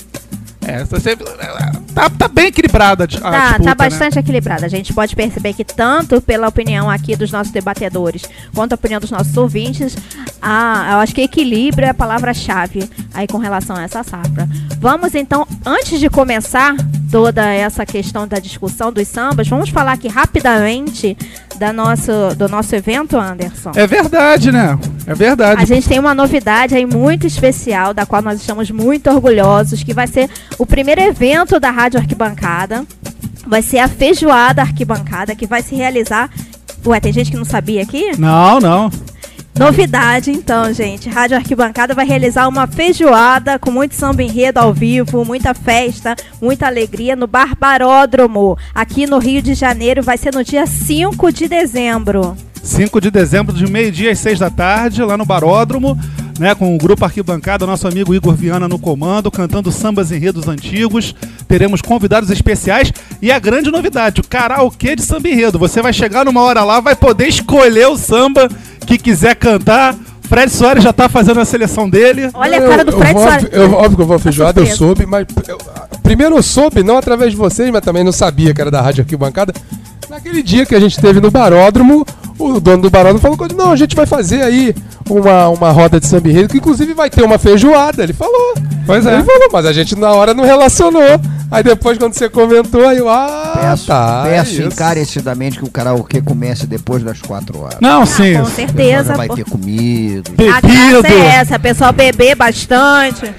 [SPEAKER 2] Tá bem equilibrada a disputa,
[SPEAKER 1] Tá bastante equilibrada. A gente pode perceber que tanto pela opinião aqui dos nossos debatedores, quanto a opinião dos nossos ouvintes, eu acho que equilíbrio é a palavra-chave aí com relação a essa safra. Vamos então, antes de começar toda essa questão da discussão dos sambas, vamos falar aqui rapidamente do nosso evento, Anderson.
[SPEAKER 2] É verdade, né? É verdade.
[SPEAKER 1] A gente tem uma novidade aí muito especial, da qual nós estamos muito orgulhosos, que vai ser o primeiro evento da Rádio Arquibancada. Vai ser a Feijoada Arquibancada, que vai se realizar... Ué, tem gente que não sabia aqui?
[SPEAKER 2] Não.
[SPEAKER 1] Novidade, então, gente. Rádio Arquibancada vai realizar uma feijoada com muito samba enredo ao vivo, muita festa, muita alegria no Bar Baródromo, aqui no Rio de Janeiro. Vai ser no dia 5 de dezembro.
[SPEAKER 2] 5 de dezembro, de meio-dia às 6 da tarde, lá no Baródromo, né, com o grupo Arquibancada, nosso amigo Igor Viana no comando, cantando sambas enredos antigos. Teremos convidados especiais e a grande novidade, o karaokê de samba enredo. Você vai chegar numa hora lá, vai poder escolher o samba que quiser cantar. Fred Soares já tá fazendo a seleção dele.
[SPEAKER 1] Olha a cara do Fred Soares.
[SPEAKER 4] Óbvio que eu vou feijoada, eu
[SPEAKER 1] surpresa.
[SPEAKER 4] soube, mas... Primeiro eu soube, não através de vocês, mas também não sabia que era da Rádio Arquibancada. Naquele dia que a gente teve no Baródromo, o dono do Baródromo falou que não, a gente vai fazer aí uma roda de samba enredo, que inclusive vai ter uma feijoada. Ele falou.
[SPEAKER 2] Pois é.
[SPEAKER 4] Ele falou, mas a gente na hora não relacionou. Aí depois, quando você comentou, aí eu,
[SPEAKER 5] Peço
[SPEAKER 4] isso.
[SPEAKER 5] encarecidamente que o karaokê comece depois das 4 horas.
[SPEAKER 2] Não, sim.
[SPEAKER 1] Com
[SPEAKER 5] O pessoal
[SPEAKER 1] certeza.
[SPEAKER 5] já vai ter comido.
[SPEAKER 1] A graça é essa, pessoal beber bastante.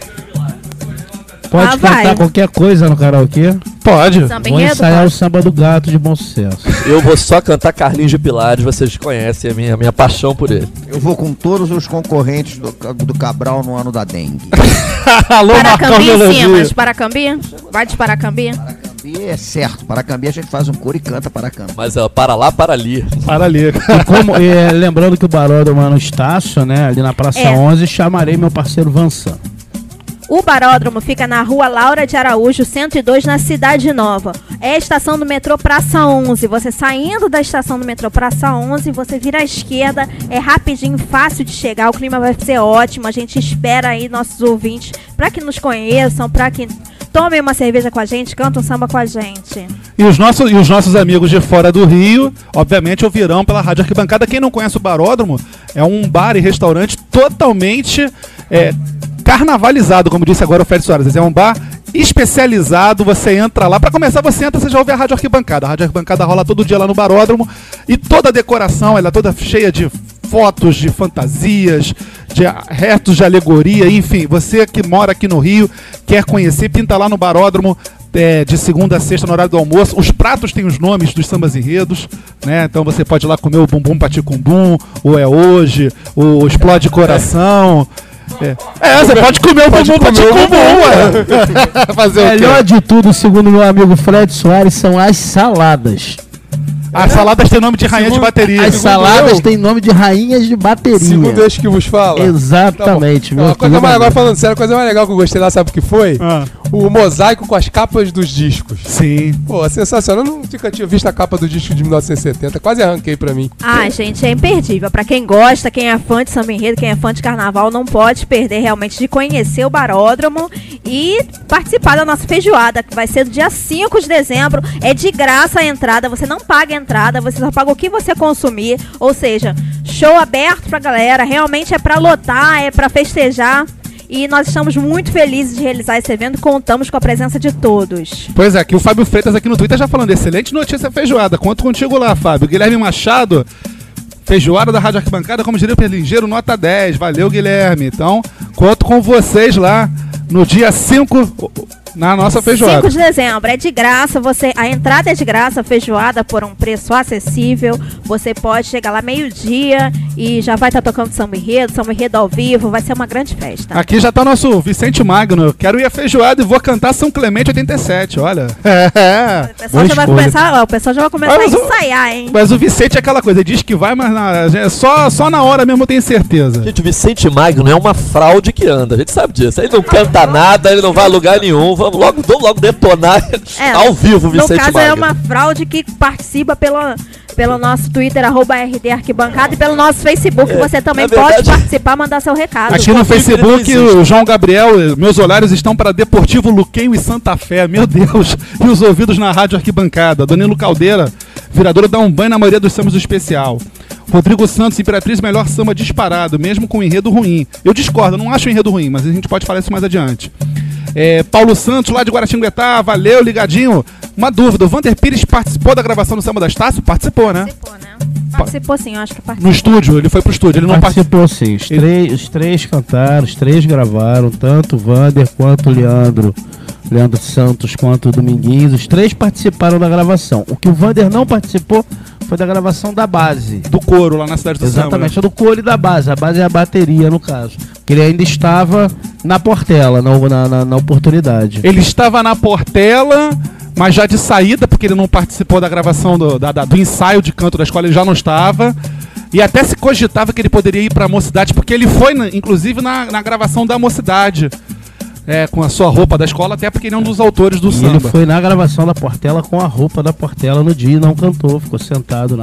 [SPEAKER 6] Pode cantar
[SPEAKER 1] vai.
[SPEAKER 6] qualquer coisa no karaokê.
[SPEAKER 2] Pode.
[SPEAKER 1] Samba
[SPEAKER 6] Vou
[SPEAKER 1] enredo,
[SPEAKER 6] ensaiar o
[SPEAKER 1] pode.
[SPEAKER 6] samba do gato de bom sucesso.
[SPEAKER 7] Eu vou só cantar Carlinhos de Pilares, vocês conhecem a minha paixão por ele.
[SPEAKER 5] Eu vou com todos os concorrentes do Cabral no ano da dengue.
[SPEAKER 2] Alô, Marcão
[SPEAKER 1] Paracambi em
[SPEAKER 2] Melodia.
[SPEAKER 1] cima, de Paracambi? Vai de Paracambi?
[SPEAKER 5] Paracambi é certo. Paracambi a gente faz um coro e canta Paracambi.
[SPEAKER 7] Mas para lá, para ali.
[SPEAKER 2] Para ali.
[SPEAKER 6] E como, lembrando que o Baródromo é no Estácio, né? Ali na Praça 11, chamarei meu parceiro Vansan.
[SPEAKER 1] O Baródromo fica na rua Laura de Araújo, 102, na Cidade Nova. É a estação do metrô Praça 11. Você saindo da estação do metrô Praça 11, você vira à esquerda. É rapidinho, fácil de chegar. O clima vai ser ótimo. A gente espera aí nossos ouvintes para que nos conheçam, para que tomem uma cerveja com a gente, cantam um samba com a gente.
[SPEAKER 2] E os nossos amigos de fora do Rio, obviamente, ouvirão pela Rádio Arquibancada. Quem não conhece o Baródromo, é um bar e restaurante totalmente carnavalizado, como disse agora o Fred Soares. É um bar especializado, você entra lá. Pra começar, você já ouve a Rádio Arquibancada. A Rádio Arquibancada rola todo dia lá no Baródromo. E toda a decoração, ela é toda cheia de fotos, de fantasias, de restos de alegoria, enfim. Você que mora aqui no Rio, quer conhecer, pinta lá no Baródromo. De segunda a sexta no horário do almoço. Os pratos têm os nomes dos sambas enredos, né? Então você pode ir lá comer o bumbum paticumbum, o é hoje, o explode coração. Você pode comer o bumbum paticumbum, fazer o
[SPEAKER 6] melhor de tudo, segundo meu amigo Fred Soares, são as saladas.
[SPEAKER 2] As saladas têm nome de rainha de bateria.
[SPEAKER 6] As saladas têm nome de rainhas de bateria.
[SPEAKER 4] Segundo este que vos fala.
[SPEAKER 6] Exatamente.
[SPEAKER 4] Tá agora falando sério, a coisa mais legal que eu gostei lá, sabe o que foi? O mosaico com as capas dos discos.
[SPEAKER 2] Sim.
[SPEAKER 4] Pô, sensacional. Eu nunca tinha visto a capa do disco de 1970. Quase arranquei pra mim.
[SPEAKER 1] Gente, é imperdível. Pra quem gosta, quem é fã de samba enredo, quem é fã de carnaval, não pode perder realmente de conhecer o Baródromo e participar da nossa feijoada, que vai ser no dia 5 de dezembro. É de graça a entrada, você não paga a entrada, você só paga o que você consumir. Ou seja, show aberto pra galera. Realmente é pra lotar, é pra festejar. E nós estamos muito felizes de realizar esse evento. Contamos com a presença de todos.
[SPEAKER 2] Pois é, aqui o Fábio Freitas aqui no Twitter já falando, excelente notícia feijoada. Conto contigo lá, Fábio. Guilherme Machado, feijoada da Rádio Arquibancada, como diria o Perlingeiro, nota 10. Valeu, Guilherme. Então, conto com vocês lá no dia 5 na nossa feijoada.
[SPEAKER 1] 5 de dezembro, é de graça, a entrada é de graça, a feijoada por um preço acessível. Você pode chegar lá meio-dia e já vai estar tocando samba enredo ao vivo, vai ser uma grande festa.
[SPEAKER 2] Aqui já tá o nosso Vicente Magno. Eu quero ir à feijoada e vou cantar São Clemente 87, olha.
[SPEAKER 1] O pessoal já vai começar a ensaiar, hein?
[SPEAKER 2] Mas o Vicente é aquela coisa, ele diz que vai, mas só na hora mesmo eu tenho certeza.
[SPEAKER 7] Gente, o Vicente Magno é uma fraude que anda, a gente sabe disso. Ele não canta nada, ele não vai a lugar nenhum. Vamos logo detonar ao vivo o Vicente Magno.
[SPEAKER 1] No caso, é uma fraude que participa pelo nosso Twitter, @RD Arquibancada, e pelo nosso Facebook. Você também pode participar, mandar seu recado.
[SPEAKER 2] Aqui no Facebook, o João Gabriel, meus olhares estão para Deportivo Luquenho e Santa Fé. Meu Deus! E os ouvidos na Rádio Arquibancada. Danilo Caldeira, viradora, dá um banho na maioria dos sambas do especial. Rodrigo Santos, Imperatriz, melhor samba disparado, mesmo com enredo ruim. Eu discordo, não acho o enredo ruim, mas a gente pode falar isso mais adiante. Paulo Santos, lá de Guaratinguetá, valeu, ligadinho. Uma dúvida, o Vander Pires participou da gravação do Samba da Estácio? Participou, né?
[SPEAKER 1] Participou sim, eu acho que participou.
[SPEAKER 2] No estúdio, ele foi pro estúdio, ele não
[SPEAKER 6] participou sim, os três cantaram, os três gravaram, tanto o Vander quanto o Leandro Santos quanto o Dominguinhos, os três participaram da gravação. O que o Vander não participou foi da gravação da base.
[SPEAKER 2] Do coro, lá na cidade do
[SPEAKER 6] Exatamente,
[SPEAKER 2] Samba,
[SPEAKER 6] né? Do coro e da base. A base é a bateria, no caso. Que ele ainda estava na Portela, na oportunidade.
[SPEAKER 2] Ele estava na Portela, mas já de saída, porque ele não participou da gravação do ensaio de canto da escola, ele já não estava. E até se cogitava que ele poderia ir para a Mocidade, porque ele foi, inclusive, na gravação da Mocidade. Com a sua roupa da escola, até porque ele é um dos autores do samba.
[SPEAKER 6] Ele foi na gravação da Portela com a roupa da Portela no dia e não cantou, ficou sentado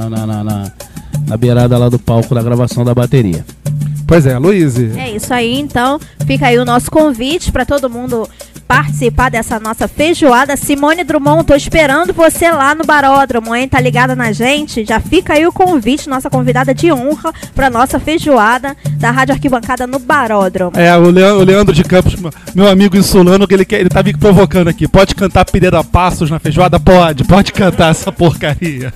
[SPEAKER 6] na beirada lá do palco da gravação da bateria.
[SPEAKER 2] Pois é, Luiz.
[SPEAKER 1] É isso aí, então fica aí o nosso convite para todo mundo participar dessa nossa feijoada. Simone Drummond, tô esperando você lá no Baródromo, hein? Tá ligada na gente? Já fica aí o convite, nossa convidada de honra pra nossa feijoada da Rádio Arquibancada no Baródromo.
[SPEAKER 2] O Leandro de Campos, meu amigo insulano, que ele tá me provocando aqui. Pode cantar Pereira Passos na feijoada? Pode cantar essa porcaria.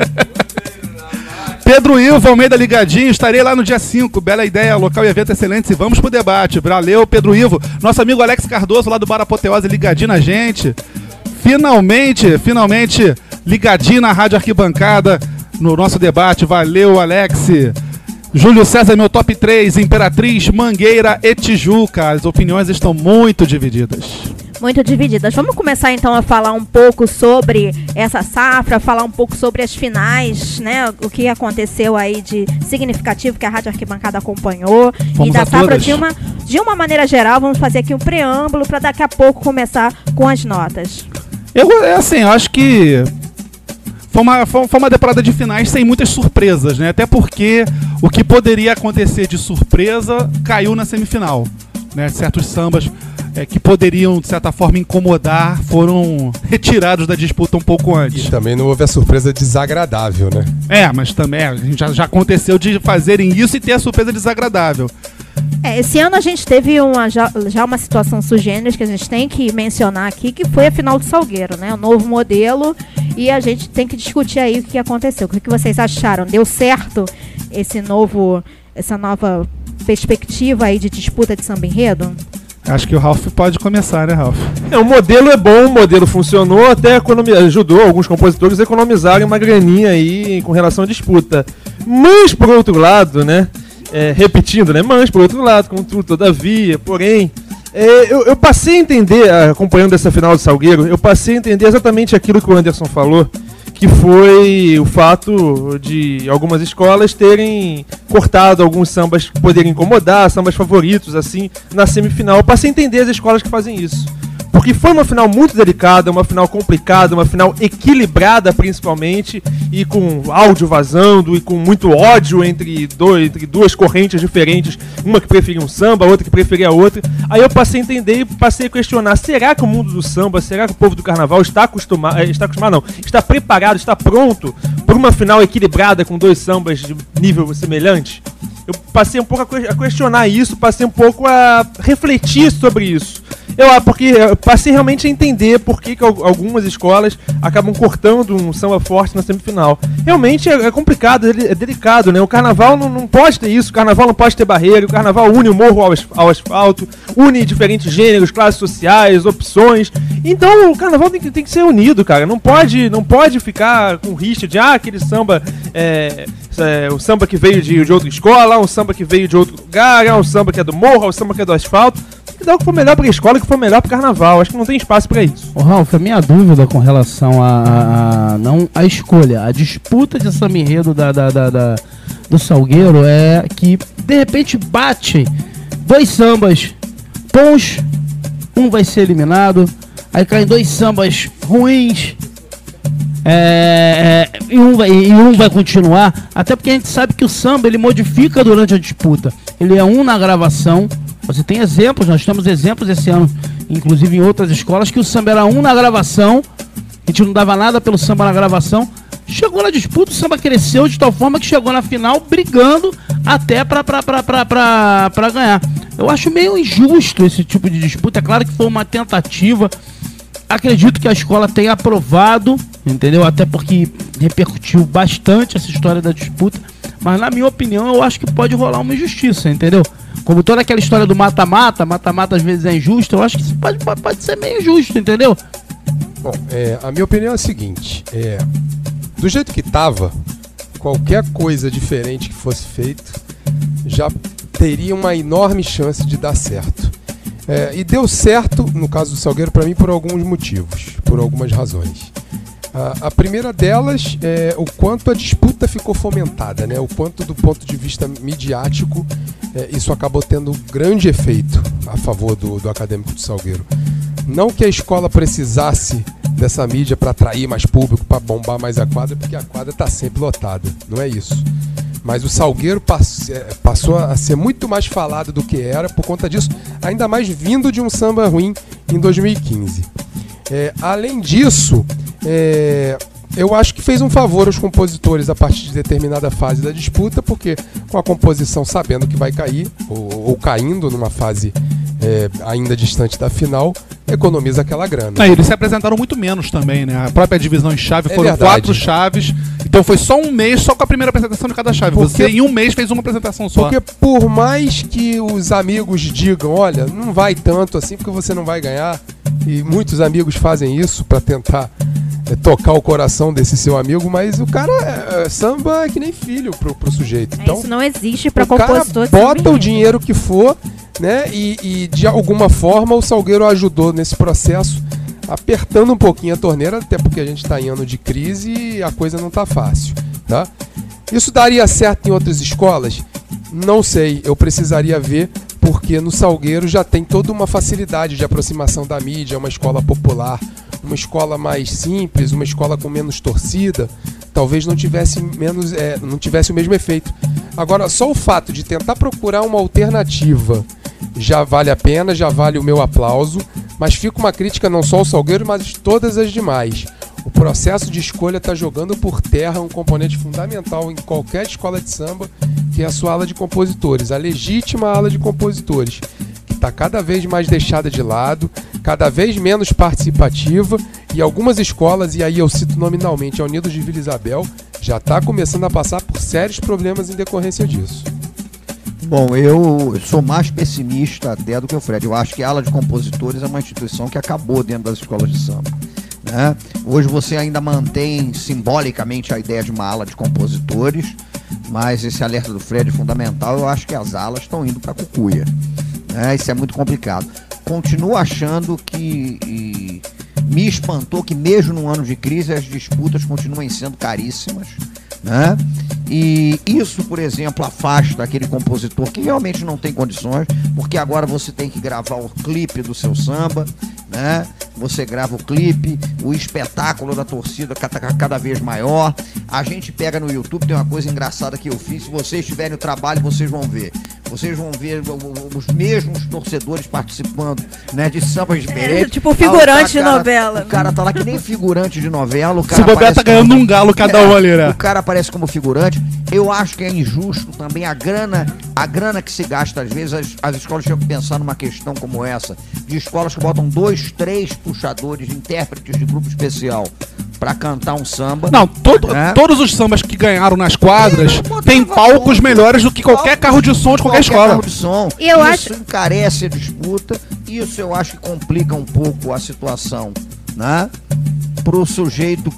[SPEAKER 2] Pedro Ilva Almeida ligadinho, estarei lá no dia 5, bela ideia, local e evento excelente, e vamos pro debate. Valeu, Pedro Ivo. Nosso amigo Alex Cardoso lá do Bar Apoteose ligadinho na gente. Finalmente ligadinho na Rádio Arquibancada no nosso debate. Valeu, Alex. Júlio César, meu top 3, Imperatriz, Mangueira e Tijuca. As opiniões estão muito divididas.
[SPEAKER 1] Vamos começar então a falar um pouco sobre essa safra, falar um pouco sobre as finais, né? O que aconteceu aí de significativo que a Rádio Arquibancada acompanhou. E da safra de uma maneira geral. Vamos fazer aqui um preâmbulo para daqui a pouco começar com as notas.
[SPEAKER 2] Eu acho que foi uma temporada de finais sem muitas surpresas, né? Até porque o que poderia acontecer de surpresa caiu na semifinal, né? Certos sambas que poderiam, de certa forma, incomodar, foram retirados da disputa um pouco antes.
[SPEAKER 4] E também não houve a surpresa desagradável, né?
[SPEAKER 2] Mas também a gente já aconteceu de fazerem isso e ter a surpresa desagradável.
[SPEAKER 1] Esse ano a gente teve já uma situação sui generis que a gente tem que mencionar aqui, que foi a final do Salgueiro, né? O novo modelo, e a gente tem que discutir aí o que aconteceu. O que vocês acharam? Deu certo essa nova perspectiva aí de disputa de samba enredo?
[SPEAKER 2] Acho que o Ralf pode começar, né, Ralf?
[SPEAKER 3] O modelo é bom, o modelo funcionou, até ajudou alguns compositores a economizarem uma graninha aí com relação à disputa. Mas, por outro lado, né, repetindo, né, mas, por outro lado, contudo, todavia, porém, eu passei a entender, acompanhando essa final do Salgueiro, eu passei a entender exatamente aquilo que o Anderson falou, que foi o fato de algumas escolas terem cortado alguns sambas que poderiam incomodar, sambas favoritos, assim, na semifinal. Eu passei a entender as escolas que fazem isso. Porque foi uma final muito delicada, uma final complicada, uma final equilibrada principalmente, e com áudio vazando, e com muito ódio entre duas correntes diferentes, uma que preferia um samba, outra que preferia a outra. Aí eu passei a entender e passei a questionar, será que o mundo do samba, será que o povo do carnaval está preparado, está pronto para uma final equilibrada com dois sambas de nível semelhante? Eu passei um pouco a questionar isso, passei um pouco a refletir sobre isso. Porque eu passei realmente a entender por que algumas escolas acabam cortando um samba forte na semifinal. Realmente é complicado, é delicado, né? O carnaval não pode ter isso, o carnaval não pode ter barreira, o carnaval une o morro ao asfalto, une diferentes gêneros, classes sociais, opções. Então o carnaval tem que ser unido, cara. Não pode ficar com rixa de aquele samba o samba que veio de outra escola, um samba que veio de outro lugar, um samba que é do morro, um samba que é do asfalto. Tem que dar o que for melhor pra escola, o que for melhor pro carnaval. Acho que não tem espaço pra isso.
[SPEAKER 6] Ralf, a minha dúvida com relação não a escolha, a disputa de samba enredo do Salgueiro é que, de repente, bate dois sambas bons, um vai ser eliminado, aí caem dois sambas ruins, e um vai continuar, até porque a gente sabe que o samba ele modifica durante a disputa. Ele é um na gravação. Você tem exemplos, nós temos exemplos esse ano, inclusive em outras escolas, que o samba era um na gravação, a gente não dava nada pelo samba na gravação. Chegou na disputa, o samba cresceu de tal forma que chegou na final brigando até pra ganhar. Eu acho meio injusto esse tipo de disputa. É claro que foi uma tentativa. Acredito que a escola tenha aprovado, entendeu? Até porque repercutiu bastante essa história da disputa. Mas na minha opinião, eu acho que pode rolar uma injustiça, entendeu? Como toda aquela história do mata-mata às vezes é injusto, eu acho que isso pode ser meio injusto, entendeu?
[SPEAKER 4] Bom, a minha opinião é a seguinte, do jeito que tava, qualquer coisa diferente que fosse feito já teria uma enorme chance de dar certo. E deu certo, no caso do Salgueiro, para mim, por alguns motivos, por algumas razões. A primeira delas é o quanto a disputa ficou fomentada, né? O quanto, do ponto de vista midiático, isso acabou tendo grande efeito a favor do Acadêmico do Salgueiro. Não que a escola precisasse dessa mídia para atrair mais público, para bombar mais a quadra, porque a quadra está sempre lotada, não é isso. Mas o Salgueiro passou a ser muito mais falado do que era por conta disso, ainda mais vindo de um samba ruim em 2015. Além disso, eu acho que fez um favor aos compositores a partir de determinada fase da disputa, porque com a composição sabendo que vai cair, ou caindo numa fase ainda distante da final, economiza aquela grana.
[SPEAKER 2] Eles se apresentaram muito menos também, né? A própria divisão em chave foram 4 chaves, então foi só um mês, só com a primeira apresentação de cada chave. Você em um mês fez uma apresentação só.
[SPEAKER 4] Porque por mais que os amigos digam, olha, não vai tanto assim porque você não vai ganhar, e muitos amigos fazem isso para tentar tocar o coração desse seu amigo, mas o cara samba é que nem filho pro sujeito. Então,
[SPEAKER 1] isso não existe para compositor.
[SPEAKER 4] O cara bota o dinheiro que for, né? E de alguma forma o Salgueiro ajudou nesse processo, apertando um pouquinho a torneira, até porque a gente está em ano de crise e a coisa não está fácil, tá? Isso daria certo em outras escolas? Não sei, eu precisaria ver, porque no Salgueiro já tem toda uma facilidade de aproximação da mídia, uma escola popular, uma escola mais simples, uma escola com menos torcida, talvez não tivesse o mesmo efeito. Agora, só o fato de tentar procurar uma alternativa já vale a pena, já vale o meu aplauso, mas fica uma crítica não só ao Salgueiro, mas todas as demais. O processo de escolha está jogando por terra um componente fundamental em qualquer escola de samba, que é a sua ala de compositores, a legítima ala de compositores, que está cada vez mais deixada de lado, cada vez menos participativa, e algumas escolas, e aí eu cito nominalmente a Unidos de Vila Isabel, já está começando a passar por sérios problemas em decorrência disso.
[SPEAKER 5] Bom, eu sou mais pessimista até do que o Fred. Eu acho que a ala de compositores é uma instituição que acabou dentro das escolas de samba, né? Hoje você ainda mantém simbolicamente a ideia de uma ala de compositores, mas esse alerta do Fred é fundamental. Eu acho que as alas estão indo para a cucuia, né? Isso é muito complicado. Continuo achando que me espantou que mesmo num ano de crise as disputas continuem sendo caríssimas, né? E isso, por exemplo, afasta aquele compositor que realmente não tem condições, porque agora você tem que gravar o clipe do seu samba, né? Você grava o clipe, o espetáculo da torcida cada vez maior. A gente pega no YouTube, tem uma coisa engraçada que eu fiz. Se vocês tiverem o trabalho, vocês vão ver. Vocês vão ver os mesmos torcedores participando, né, de sambas diferentes.
[SPEAKER 1] Tipo figurante de novela.
[SPEAKER 5] O cara tá lá que nem figurante de novela. O cara
[SPEAKER 2] Se bobear, tá ganhando um galo cada um ali, né?
[SPEAKER 5] O cara aparece como figurante. Eu acho que é injusto também a grana que se gasta, às vezes, as escolas tinham que pensar numa questão como essa, de escolas que botam 2, 3 puxadores, intérpretes de grupo especial pra cantar um samba.
[SPEAKER 2] Não, todos os sambas que ganharam nas quadras têm palcos melhores do que qualquer carro de som de qualquer escola.
[SPEAKER 5] Carro de som. Isso encarece a disputa, isso eu acho que complica um pouco a situação, né? Pro sujeito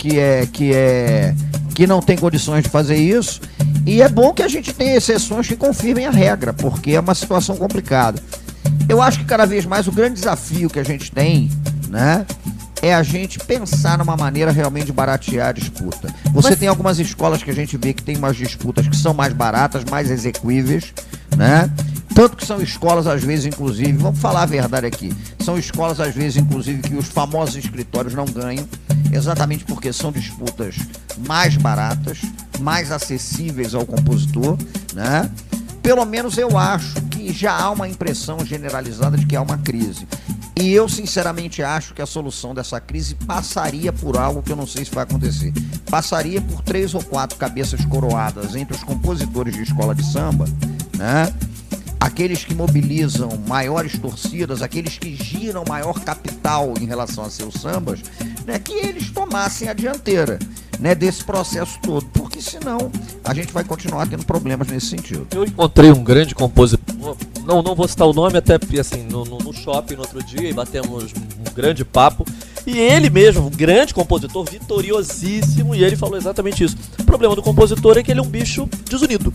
[SPEAKER 5] que não tem condições de fazer isso. E é bom que a gente tenha exceções que confirmem a regra, porque é uma situação complicada. Eu acho que cada vez mais o grande desafio que a gente tem, né, é a gente pensar numa maneira realmente de baratear a disputa. Você tem algumas escolas que a gente vê que tem umas disputas que são mais baratas, mais exequíveis, né? Tanto que são escolas, às vezes, inclusive, vamos falar a verdade aqui, são escolas, às vezes, inclusive, que os famosos escritórios não ganham, exatamente porque são disputas mais baratas, mais acessíveis ao compositor, né? Pelo menos eu acho que já há uma impressão generalizada de que há uma crise. E eu, sinceramente, acho que a solução dessa crise passaria por algo que eu não sei se vai acontecer. Passaria por 3 ou 4 cabeças coroadas entre os compositores de escola de samba, né? Aqueles que mobilizam maiores torcidas, aqueles que giram maior capital em relação a seus sambas, né? Que eles tomassem a dianteira, né, desse processo todo, porque senão a gente vai continuar tendo problemas nesse sentido.
[SPEAKER 7] Eu encontrei um grande compositor, não vou citar o nome, até porque assim, no shopping no outro dia, e batemos um grande papo, e ele mesmo, um grande compositor, vitoriosíssimo, e ele falou exatamente isso. O problema do compositor é que ele é um bicho desunido.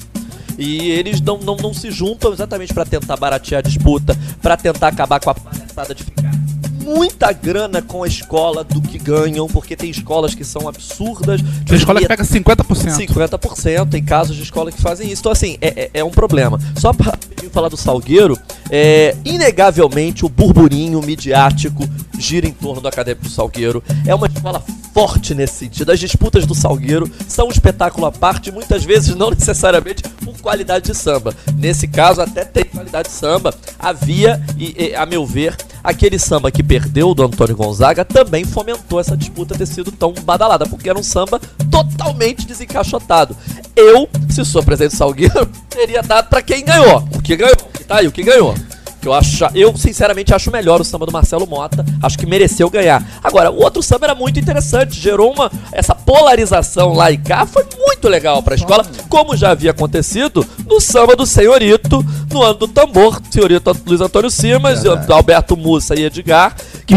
[SPEAKER 7] E eles não se juntam exatamente para tentar baratear a disputa, para tentar acabar com a palhaçada de ficar muita grana com a escola do que ganham, porque tem escolas que são absurdas.
[SPEAKER 2] Tem escola que pega 50%.
[SPEAKER 7] 50%, tem casos de escola que fazem isso. Então, assim, é um problema. Só para falar do Salgueiro, inegavelmente o burburinho midiático gira em torno do Acadêmico do Salgueiro. É uma escola forte nesse sentido. As disputas do Salgueiro são um espetáculo à parte, muitas vezes não necessariamente por qualidade de samba. Nesse caso, até tem qualidade de samba. Havia, a meu ver, aquele samba que perdeu do Antônio Gonzaga também fomentou essa disputa ter sido tão badalada, porque era um samba totalmente desencaixotado. Eu, se sou presidente do Salgueiro, teria dado pra quem ganhou. O que ganhou? Tá aí, o que ganhou. Eu sinceramente acho melhor o samba do Marcelo Mota, acho que mereceu ganhar. Agora, o outro samba era muito interessante, gerou essa polarização lá e cá, foi muito legal pra escola, como já havia acontecido no samba do Senhorito, no ano do tambor, Senhorito Luiz Antônio Simas, Alberto Mussa e Edgar,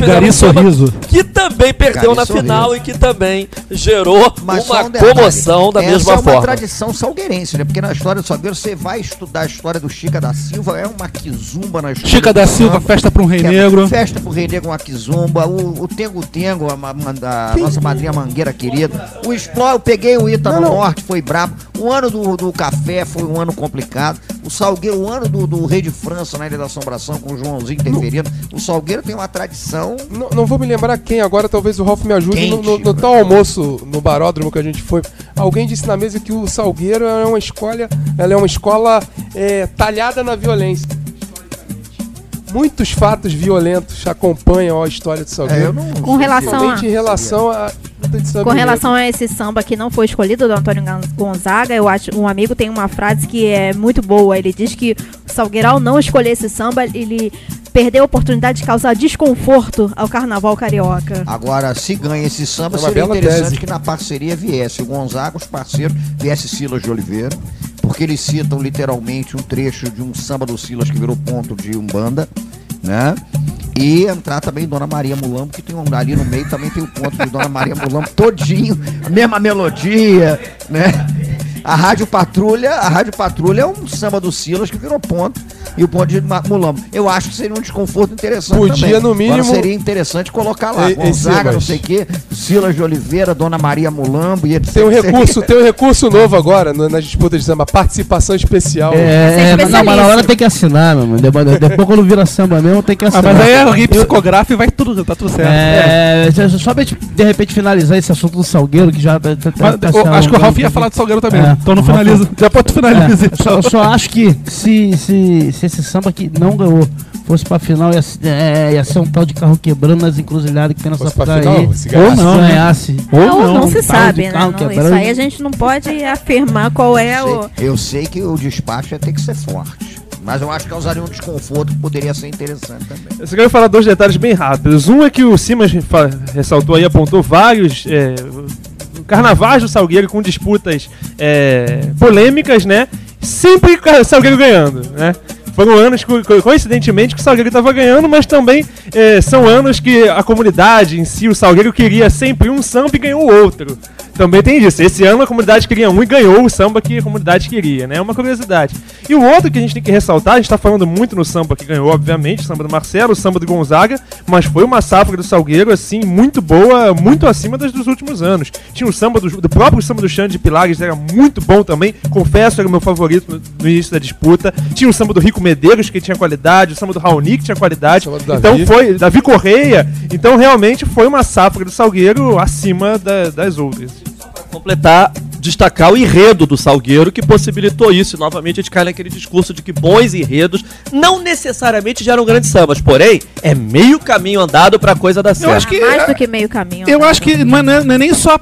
[SPEAKER 7] que também perdeu na final e que também gerou uma comoção da mesma forma.
[SPEAKER 5] Essa é uma tradição salgueirense, né? Porque na história do Salgueiro você vai estudar a história do Chica da Silva, é uma quizumba na história.
[SPEAKER 2] Chica da Silva, festa para um rei negro.
[SPEAKER 5] Festa pro rei negro, uma quizumba. O Tengo Tengo, a nossa madrinha Mangueira querida. O Explore, eu peguei o Ita no Norte, foi brabo. O ano do café foi um ano complicado. O Salgueiro, o ano do Rei de França na Ilha da Assombração, com o Joãozinho interferindo. O Salgueiro tem uma tradição.
[SPEAKER 4] Não vou me lembrar quem agora, talvez o Ralf me ajude. No tal almoço no Baródromo que a gente foi, alguém disse na mesa que o Salgueiro é uma escola talhada na violência. muitos fatos violentos acompanham a história de Salgueiro.
[SPEAKER 1] Com relação
[SPEAKER 4] Principalmente em relação a luta de samba
[SPEAKER 1] Com
[SPEAKER 4] enredo.
[SPEAKER 1] relação a esse samba que não foi escolhido do Antônio Gonzaga, eu acho, um amigo tem uma frase que é muito boa. Ele diz que o Salgueiro, ao não escolher esse samba, ele perdeu a oportunidade de causar desconforto ao carnaval carioca.
[SPEAKER 5] Agora, se ganha esse samba,
[SPEAKER 4] É uma
[SPEAKER 5] seria
[SPEAKER 4] bela
[SPEAKER 5] interessante
[SPEAKER 4] tese.
[SPEAKER 5] que na parceria viesse o Gonzaga, os parceiros, viesse Silas de Oliveira, porque eles citam literalmente um trecho de um samba do Silas que virou ponto de Umbanda, né? E entrar também Dona Maria Mulambo, que tem ali no meio também tem o ponto de Dona Maria Mulambo todinho, a mesma melodia, né? A Rádio Patrulha é um samba do Silas que virou ponto, e o ponto de Mulambo. Eu acho que seria um desconforto interessante
[SPEAKER 4] Podia,
[SPEAKER 5] também.
[SPEAKER 4] no mínimo-
[SPEAKER 5] Agora seria interessante colocar lá Gonzaga,
[SPEAKER 4] Silas.
[SPEAKER 5] não sei o quê, Silas de Oliveira, Dona Maria Mulambo e etc.
[SPEAKER 4] Tem um recurso novo agora nas disputas de samba, participação especial.
[SPEAKER 1] especialista.
[SPEAKER 6] Mas na hora tem que assinar, meu irmão. Depois quando vira samba mesmo, tem que assinar.
[SPEAKER 2] Mas aí alguém psicografa e vai tudo, tá tudo certo.
[SPEAKER 6] Só pra gente, de repente, finalizar esse assunto do Salgueiro, que já tá
[SPEAKER 2] Mas,
[SPEAKER 6] se
[SPEAKER 2] acho que o Ralf
[SPEAKER 6] alongando.
[SPEAKER 2] ia falar do Salgueiro também.
[SPEAKER 6] É.
[SPEAKER 2] Então não finaliza. Já pode finalizar.
[SPEAKER 6] Só acho que se esse samba que não ganhou fosse pra final, ia ser um tal de carro quebrando nas encruzilhadas que tem nessa
[SPEAKER 4] Fosse pra
[SPEAKER 6] puta
[SPEAKER 4] final,
[SPEAKER 6] aí.
[SPEAKER 4] se
[SPEAKER 6] Ou
[SPEAKER 4] ganhasse.
[SPEAKER 6] não, ganhasse.
[SPEAKER 1] Não
[SPEAKER 6] um
[SPEAKER 1] se
[SPEAKER 6] tal
[SPEAKER 1] sabe,
[SPEAKER 6] de
[SPEAKER 1] né?
[SPEAKER 6] carro
[SPEAKER 1] Não,
[SPEAKER 6] quebrando.
[SPEAKER 1] isso aí a gente não pode afirmar qual é o...
[SPEAKER 5] Eu sei que o despacho ia ter que ser forte, mas eu acho que causaria um desconforto que poderia ser interessante também.
[SPEAKER 3] Eu só quero falar dois detalhes bem rápidos. Um é que o Simas ressaltou aí, apontou vários carnavais do Salgueiro com disputas polêmicas, né? Sempre o Salgueiro ganhando, né? Foram anos, coincidentemente, que o Salgueiro estava ganhando, mas também são anos que a comunidade em si, o Salgueiro, queria sempre um samba e ganhou o outro. Também tem isso. Esse ano a comunidade queria um e ganhou o samba que a comunidade queria, né? É uma curiosidade. E o outro que a gente tem que ressaltar, a gente tá falando muito no samba que ganhou, obviamente, o samba do Marcelo, o samba do Gonzaga, mas foi uma safra do Salgueiro, assim, muito boa, muito acima das dos últimos anos. Tinha o samba do próprio samba do Xande de Pilares, era muito bom também, confesso, era o meu favorito no início da disputa. Tinha o samba do Rico Medeiros, que tinha qualidade, o samba do Raoni, que tinha qualidade.
[SPEAKER 4] O samba do
[SPEAKER 3] Então
[SPEAKER 4] Davi.
[SPEAKER 3] foi, Davi Correia, então realmente foi uma safra do Salgueiro acima das outras.
[SPEAKER 7] Completar, destacar o enredo do Salgueiro que possibilitou isso. E novamente a gente cai naquele discurso de que bons enredos não necessariamente geram grandes sambas, porém é meio caminho andado pra coisa dar certo.
[SPEAKER 2] acho que-
[SPEAKER 1] Mais do que meio caminho.
[SPEAKER 2] Eu acho que não é nem só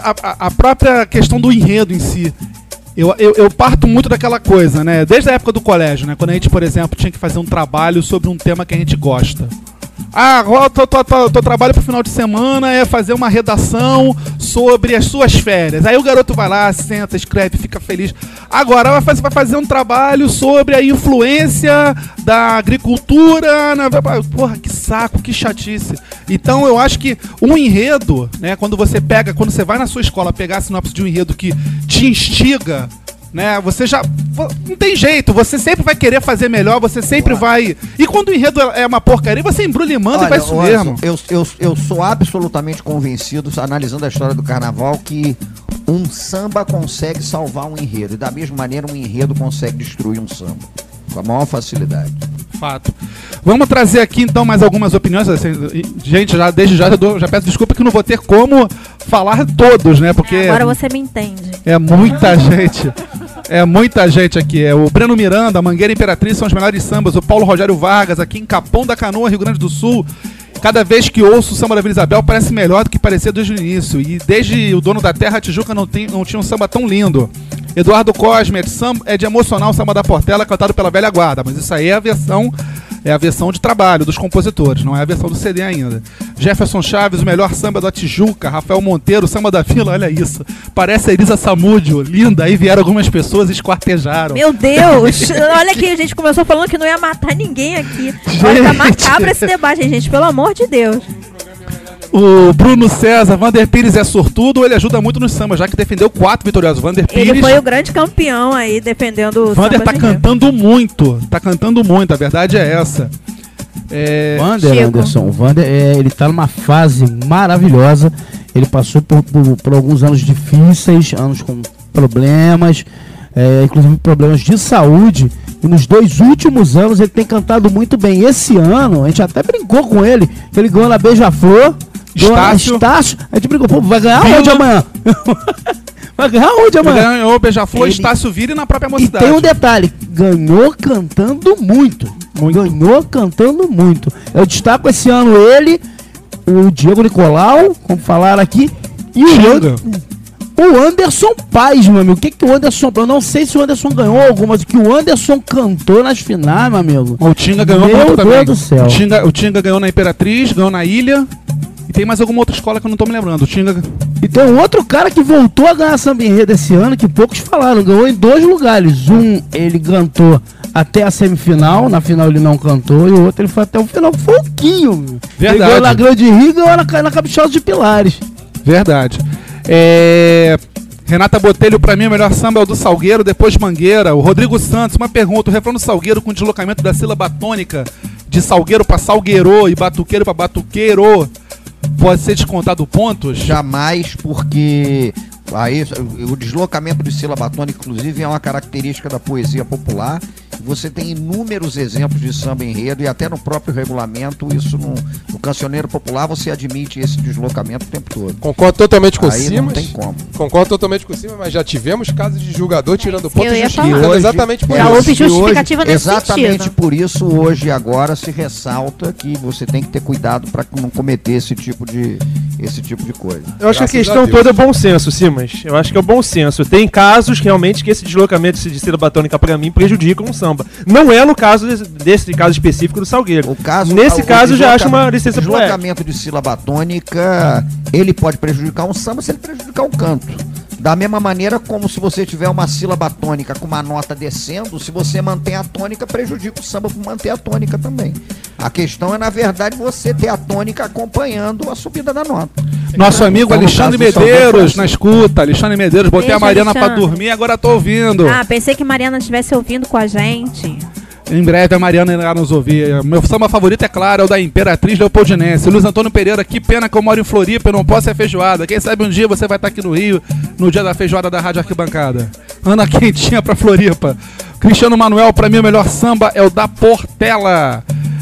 [SPEAKER 2] a própria questão do enredo em si. Eu parto muito daquela coisa, né? Desde a época do colégio, né? Quando a gente, por exemplo, tinha que fazer um trabalho sobre um tema que a gente gosta. Teu trabalho pro final de semana é fazer uma redação sobre as suas férias. Aí o garoto vai lá, senta, escreve, fica feliz. Agora vai fazer um trabalho sobre a influência da agricultura na... Porra, que saco, que chatice. Então eu acho que um enredo, né, quando você vai na sua escola pegar a sinopse de um enredo que te instiga, né, você já... Não tem jeito, você sempre vai querer fazer melhor, você sempre vai... E quando o enredo é uma porcaria, você embrulha e manda e vai isso mesmo.
[SPEAKER 5] Eu sou absolutamente convencido, analisando a história do carnaval, que um samba consegue salvar um enredo. E da mesma maneira, um enredo consegue destruir um samba. Com a maior facilidade.
[SPEAKER 2] Fato. Vamos trazer aqui então mais algumas opiniões. Assim, gente, desde já já peço desculpa que não vou ter como falar todos, né? Porque
[SPEAKER 1] Agora você me entende.
[SPEAKER 2] é muita gente. É muita gente aqui. É o Breno Miranda, Mangueira Imperatriz são os melhores sambas. O Paulo Rogério Vargas, aqui em Capão da Canoa, Rio Grande do Sul. Cada vez que ouço o samba da Vila Isabel parece melhor do que parecia desde o início. E desde o Dono da Terra, a Tijuca não tinha um samba tão lindo. Eduardo Cosme é de emocionar o samba da Portela cantado pela velha guarda. Mas isso aí é a versão de trabalho dos compositores, não é a versão do CD ainda. Jefferson Chaves, o melhor samba da Tijuca. Rafael Monteiro, samba da Vila, olha isso. Parece a Elisa Samúdio, linda. Aí vieram algumas pessoas e esquartejaram.
[SPEAKER 1] Meu Deus! Olha que a gente começou falando que não ia matar ninguém aqui. Olha, tá macabro esse debate, hein, gente? Pelo amor de Deus.
[SPEAKER 2] O Bruno César, Vander Pires é sortudo ou ele ajuda muito no samba, já que defendeu 4 vitoriosos. Vander Pires...
[SPEAKER 1] Ele foi o grande campeão aí, defendendo o
[SPEAKER 2] Vander
[SPEAKER 1] samba
[SPEAKER 2] tá
[SPEAKER 1] de
[SPEAKER 2] cantando muito. Tá cantando muito, a verdade é essa.
[SPEAKER 6] Vander,
[SPEAKER 1] Chico.
[SPEAKER 6] Anderson, o Vander, ele tá numa fase maravilhosa. Ele passou por alguns anos difíceis, anos com problemas, inclusive problemas de saúde. E nos 2 últimos anos ele tem cantado muito bem. Esse ano, a gente até brincou com ele, que ele ganhou na Beija-Flor. Estácio. A gente brincou, pô, vai ganhar onde amanhã? Vai ganhar onde amanhã?
[SPEAKER 2] Ganhou Beija-Flor,
[SPEAKER 6] Ele-
[SPEAKER 2] Estácio Vira e na própria
[SPEAKER 6] E
[SPEAKER 2] mocidade.
[SPEAKER 6] tem um detalhe, ganhou cantando muito. Ganhou cantando muito. Eu destaco esse ano ele, o Diego Nicolau, como falaram aqui, e o Anderson Paes, meu amigo. O que o Anderson... Eu não sei se o Anderson ganhou algumas, o que o Anderson cantou nas finais, meu amigo.
[SPEAKER 2] O Tinga ganhou
[SPEAKER 6] muito também. Meu Deus do céu.
[SPEAKER 2] O Tinga ganhou na Imperatriz, ganhou na Ilha. E tem mais alguma outra escola que eu não tô me lembrando. O Tinga...
[SPEAKER 6] E tem um outro cara que voltou a ganhar samba enredo esse ano, que poucos falaram. Ganhou em 2 lugares. Um, ele cantou até a semifinal. Na final ele não cantou. E o outro ele foi até o final. Foi o Quinho.
[SPEAKER 2] Verdade.
[SPEAKER 6] Ele ganhou na Grande Rio e ganhou na Caprichosa de Pilares.
[SPEAKER 2] Verdade. Renata Botelho, pra mim o melhor samba é o do Salgueiro, depois Mangueira. O Rodrigo Santos, uma pergunta: o refrão do Salgueiro com deslocamento da sílaba tônica de Salgueiro pra Salgueiro e Batuqueiro pra Batuqueiro pode ser descontado pontos?
[SPEAKER 5] Jamais, porque aí o deslocamento de sílaba tônica, inclusive, é uma característica da poesia popular. Você tem inúmeros exemplos de samba enredo e até no próprio regulamento, isso no cancioneiro popular você admite esse deslocamento o tempo todo.
[SPEAKER 4] Concordo totalmente com o
[SPEAKER 5] Aí
[SPEAKER 4] Simas.
[SPEAKER 5] não tem como.
[SPEAKER 4] Concordo totalmente com o Simas, mas já tivemos casos de jogador tirando pontos
[SPEAKER 1] ia
[SPEAKER 4] justificando
[SPEAKER 1] falar.
[SPEAKER 4] exatamente por
[SPEAKER 1] Já
[SPEAKER 4] isso.
[SPEAKER 1] houve justificativa nesse
[SPEAKER 5] Exatamente
[SPEAKER 1] sentido.
[SPEAKER 5] por isso, hoje e agora se ressalta que você tem que ter cuidado para não cometer esse tipo de coisa.
[SPEAKER 3] Eu acho que a
[SPEAKER 4] Graças
[SPEAKER 3] questão
[SPEAKER 4] a Deus.
[SPEAKER 3] toda é bom senso, Simas. Eu acho que é o bom senso. Tem casos realmente que esse deslocamento de sílaba tônica pra mim prejudica um samba. Não é no caso desse caso específico do Salgueiro. Nesse caso eu já acho uma licença
[SPEAKER 5] O
[SPEAKER 3] poética.
[SPEAKER 5] deslocamento de sílaba tônica, ele pode prejudicar um samba se ele prejudicar um canto. Da mesma maneira como se você tiver uma sílaba tônica com uma nota descendo, se você mantém a tônica, prejudica o samba por manter a tônica também. A questão é, na verdade, você ter a tônica acompanhando a subida da nota.
[SPEAKER 2] Nosso amigo
[SPEAKER 5] Então, no
[SPEAKER 2] Alexandre
[SPEAKER 5] caso do Salgueiro,
[SPEAKER 2] Medeiros
[SPEAKER 5] foi assim.
[SPEAKER 2] na escuta. Alexandre Medeiros, botei
[SPEAKER 1] Beijo,
[SPEAKER 2] a Mariana pra
[SPEAKER 1] Alexandre.
[SPEAKER 2] dormir, agora tô ouvindo.
[SPEAKER 1] Ah, pensei que Mariana estivesse ouvindo com a gente.
[SPEAKER 2] Em breve a Mariana irá nos ouvir. Meu samba favorito, é claro, é o da Imperatriz Leopoldinense. Luiz Antônio Pereira, que pena que eu moro em Floripa, eu não posso ser feijoada. Quem sabe um dia você vai estar aqui no Rio, no dia da feijoada da Rádio Arquibancada. Ana quentinha pra Floripa. Cristiano Manuel, pra mim o melhor samba é o da Portela.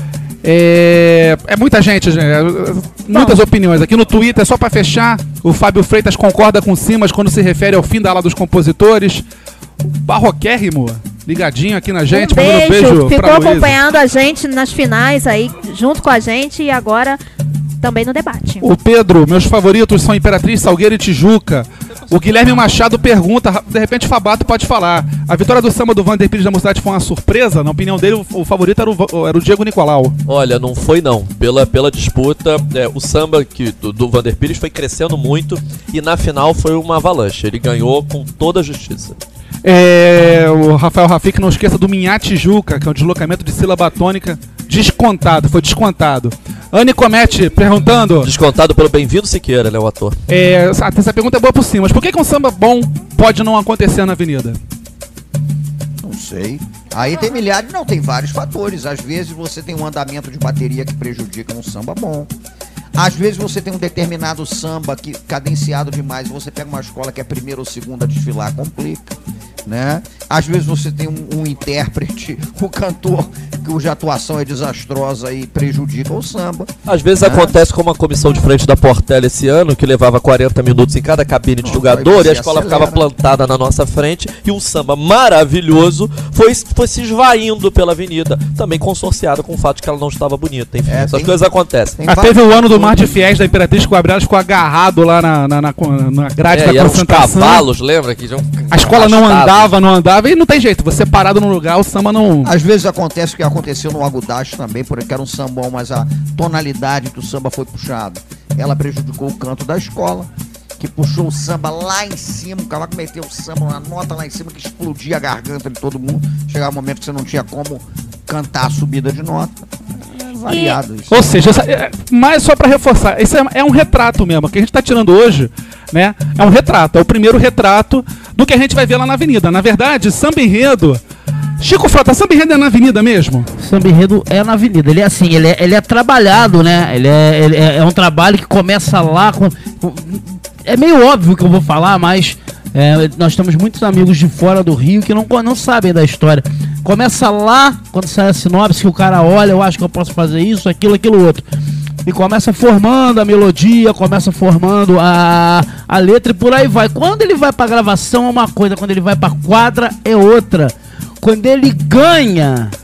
[SPEAKER 2] É muita gente, muitas opiniões. Aqui no Twitter, só pra fechar, o Fábio Freitas concorda com o Simas quando se refere ao fim da ala dos compositores. Barroquérrimo, ligadinho aqui na gente, mandando
[SPEAKER 1] beijo.
[SPEAKER 2] beijo
[SPEAKER 1] Ficou
[SPEAKER 2] pra Luísa.
[SPEAKER 1] acompanhando a gente nas finais aí, junto com a gente, e agora também no debate.
[SPEAKER 2] O Pedro, meus favoritos são Imperatriz, Salgueiro e Tijuca. O Guilherme Machado pergunta, de repente Fabato pode falar: a vitória do samba do Vander Pires da Mocidade foi uma surpresa? Na opinião dele, o favorito era o Diego Nicolau.
[SPEAKER 7] Olha, não foi não. Pela disputa, o samba do Vander Pires foi crescendo muito e na final foi uma avalanche. Ele ganhou com toda a justiça.
[SPEAKER 2] O Rafael Rafik, não esqueça do Minhá Tijuca, que é um deslocamento de sílaba tônica descontado, foi descontado. Anne Comete perguntando...
[SPEAKER 7] Descontado pelo Bem-vindo Siqueira, né, o ator.
[SPEAKER 2] Essa pergunta é boa por cima, mas por que um samba bom pode não acontecer na avenida?
[SPEAKER 5] Não sei. Aí tem milhares, não, tem vários fatores. Às vezes você tem um andamento de bateria que prejudica um samba bom. Às vezes você tem um determinado samba que cadenciado demais, você pega uma escola que é a primeira ou segunda a desfilar, complica, né? Às vezes você tem um intérprete, o cantor, cuja atuação é desastrosa e prejudica o samba.
[SPEAKER 7] Às vezes acontece como a comissão de frente da Portela esse ano, que levava 40 minutos em cada cabine de jogador e a escola ficava plantada na nossa frente e um samba maravilhoso foi se esvaindo pela avenida, também consorciado com o fato de que ela não estava bonita. Enfim, essas coisas acontecem.
[SPEAKER 2] Teve o ano do Mar de Fiéis da Imperatriz, que o Abril ficou agarrado lá na grade da
[SPEAKER 7] e eram os
[SPEAKER 2] concentração.
[SPEAKER 7] cavalos, lembra? Que
[SPEAKER 2] a escola não andava e não tem jeito, você parado no lugar, o samba não...
[SPEAKER 5] Às vezes acontece o que aconteceu no Agudache também, porque era um sambão, mas a tonalidade do samba foi puxada. Ela prejudicou o canto da escola, que puxou o samba lá em cima, o cavaco meteu o samba, uma nota lá em cima que explodia a garganta de todo mundo. Chegava um momento que você não tinha como cantar a subida de nota. Variado isso.
[SPEAKER 2] Ou seja, mas só pra reforçar, isso é um retrato mesmo, que a gente tá tirando hoje, né? É um retrato, é o primeiro retrato do que a gente vai ver lá na avenida. Na verdade, samba enredo... Chico Frota, samba enredo é na avenida mesmo?
[SPEAKER 6] Samba enredo é na avenida, ele é assim, ele é trabalhado, né? Ele é um trabalho que começa lá com... É meio óbvio que eu vou falar, mas... nós temos muitos amigos de fora do Rio que não sabem da história. Começa lá, quando sai a sinopse, que o cara olha, eu acho que eu posso fazer isso, aquilo outro. E começa formando a melodia, começa formando a letra e por aí vai. Quando ele vai pra gravação é uma coisa, quando ele vai pra quadra é outra. Quando ele ganha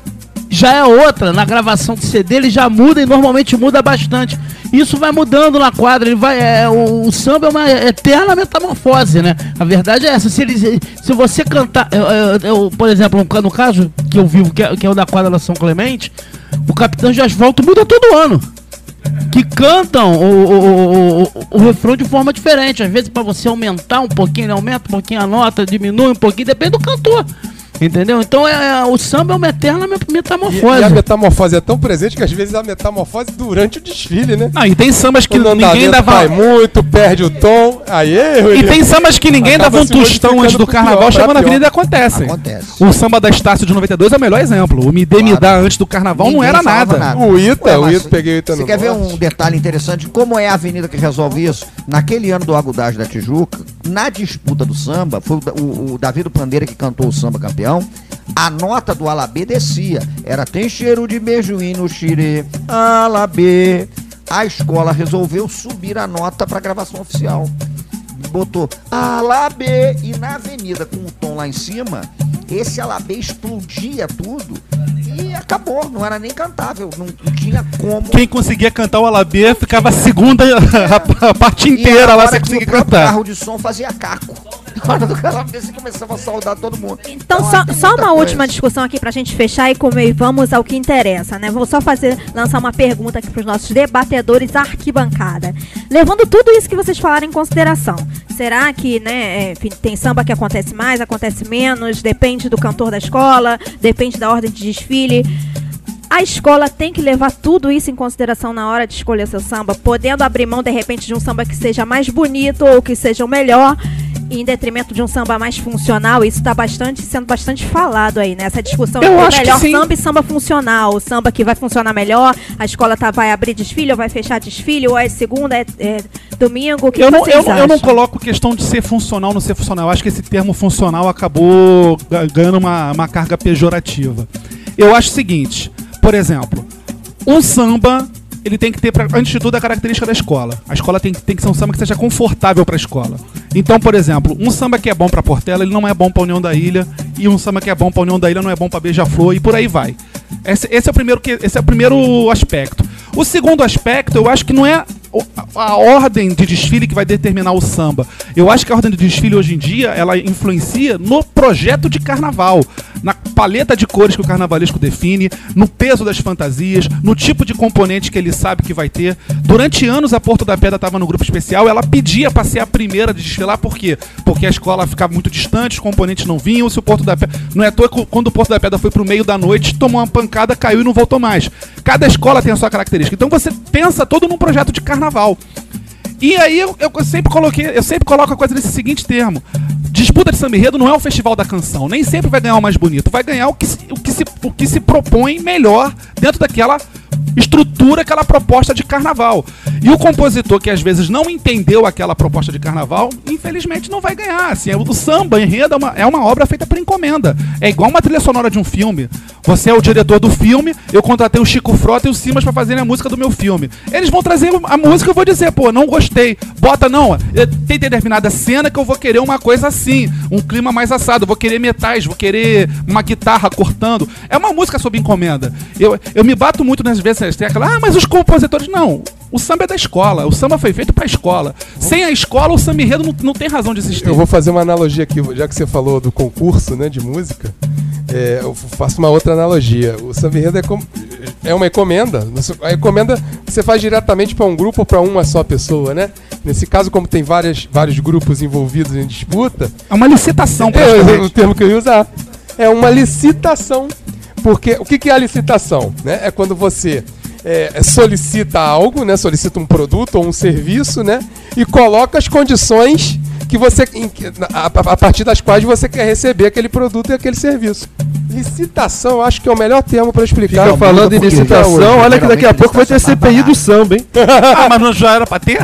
[SPEAKER 6] já é outra. Na gravação de CD ele já muda e normalmente muda bastante. Isso vai mudando na quadra. Ele vai, o samba é uma eterna metamorfose, né? A verdade é essa. Se você cantar, por exemplo, no caso que eu vivo, que é o da quadra da São Clemente, o Capitão de Asfalto muda todo ano. Que cantam o refrão de forma diferente. Às vezes, para você aumentar um pouquinho, ele aumenta um pouquinho a nota, diminui um pouquinho, depende do cantor. Entendeu? Então o samba é uma eterna metamorfose.
[SPEAKER 4] E a metamorfose é tão presente que às vezes a metamorfose durante o desfile, né?
[SPEAKER 2] Não, e tem sambas que ninguém dava.
[SPEAKER 4] Vai muito, perde o tom. Aí,
[SPEAKER 2] e tem sambas que ninguém dava um tostão antes do carnaval, chegando na avenida e acontece. O samba da Estácio de 92 é o melhor exemplo. O Me Dê, Me Dá antes do carnaval ninguém não era nada.
[SPEAKER 4] O Ita, peguei o Ita no
[SPEAKER 5] Você quer ver um detalhe interessante? Como é a avenida que resolve isso? Naquele ano do Agudagem da Tijuca, na disputa do samba, foi o Davi do Pandeira que cantou o samba campeão. A nota do Alabê descia. Era tem cheiro de beijuim no xirê, Alabê. A escola resolveu subir a nota para gravação oficial. Botou Alabê. E na avenida, com o tom lá em cima, esse Alabê explodia tudo. E acabou, não era nem cantável. Não tinha como.
[SPEAKER 2] Quem conseguia cantar o Alabê ficava a segunda a parte inteira lá sem conseguir cantar.
[SPEAKER 5] O carro de som fazia caco. Na hora do Alabê você começava a saudar todo mundo.
[SPEAKER 1] Então só uma última discussão aqui pra gente fechar e vamos ao que interessa, né? Vou só lançar uma pergunta aqui pros nossos debatedores arquibancada. Levando tudo isso que vocês falaram em consideração, será que, né, tem samba que acontece mais, acontece menos, depende do cantor da escola, depende da ordem de desfile? A escola tem que levar tudo isso em consideração na hora de escolher seu samba, podendo abrir mão, de repente, de um samba que seja mais bonito ou que seja o melhor, em detrimento de um samba mais funcional. Isso está sendo bastante falado aí, né? Essa discussão
[SPEAKER 2] Eu
[SPEAKER 1] entre
[SPEAKER 2] acho
[SPEAKER 1] melhor
[SPEAKER 2] que sim.
[SPEAKER 1] samba e samba funcional. O samba que vai funcionar melhor, a escola vai abrir desfile ou vai fechar desfile, ou é segunda, é domingo, o que vocês acham?
[SPEAKER 2] Eu não coloco questão de ser funcional ou não ser funcional. Eu acho que esse termo funcional acabou ganhando uma carga pejorativa. Eu acho o seguinte, por exemplo, um samba, ele tem que ter, antes de tudo, a característica da escola. A escola tem que ser um samba que seja confortável para a escola. Então, por exemplo, um samba que é bom para Portela, ele não é bom para União da Ilha, e um samba que é bom para União da Ilha não é bom para Beija-Flor, e por aí vai. Esse é o primeiro aspecto. O segundo aspecto, eu acho que não é a ordem de desfile que vai determinar o samba. Eu acho que a ordem de desfile hoje em dia, ela influencia no projeto de carnaval, na paleta de cores que o carnavalesco define, no peso das fantasias, no tipo de componente que ele sabe que vai ter. Durante anos a Porto da Pedra estava no grupo especial, ela pedia para ser a primeira de desfilar, por quê? Porque a escola ficava muito distante, os componentes não vinham, se o Porto da Pedra... Não é à toa que quando o Porto da Pedra foi pro meio da noite, tomou uma pancada, caiu e não voltou mais. Cada escola tem a sua característica. Então você pensa todo num projeto de carnaval. E aí eu sempre coloco a coisa nesse seguinte termo: disputa de samba enredo não é o festival da canção, nem sempre vai ganhar o mais bonito, vai ganhar o que se propõe melhor dentro daquela estrutura, aquela proposta de carnaval. E o compositor que às vezes não entendeu aquela proposta de carnaval, infelizmente não vai ganhar. Assim, o samba enredo é uma obra feita por encomenda. É igual uma trilha sonora de um filme. Você é o diretor do filme, eu contratei o Chico Frota e o Simas para fazerem a música do meu filme. Eles vão trazer a música e eu vou dizer, pô, não gostei. Bota não, tem determinada cena que eu vou querer uma coisa assim, um clima mais assado, vou querer metais, vou querer uma guitarra cortando. É uma música sob encomenda. Eu me bato muito nas vezes, mas os compositores, não. O samba é da escola, o samba foi feito pra escola. Sem a escola, o samba enredo não tem razão de existir.
[SPEAKER 4] Eu vou fazer uma analogia aqui, já que você falou do concurso, né, de música, eu faço uma outra analogia. O samba enredo é uma encomenda. A encomenda você faz diretamente para um grupo ou para uma só pessoa, né? Nesse caso, como tem vários grupos envolvidos em disputa...
[SPEAKER 2] É uma licitação,
[SPEAKER 4] praticamente. É o termo que eu ia usar. É uma licitação. Porque o que é a licitação? Né? É quando você solicita algo, né? Solicita um produto ou um serviço, né? E coloca as condições que você, a partir das quais você quer receber aquele produto e aquele serviço. Licitação, eu acho que é o melhor termo para explicar.
[SPEAKER 3] Fica falando em licitação, olha que daqui a pouco vai ter CPI do samba, hein?
[SPEAKER 2] Mas não já era para ter?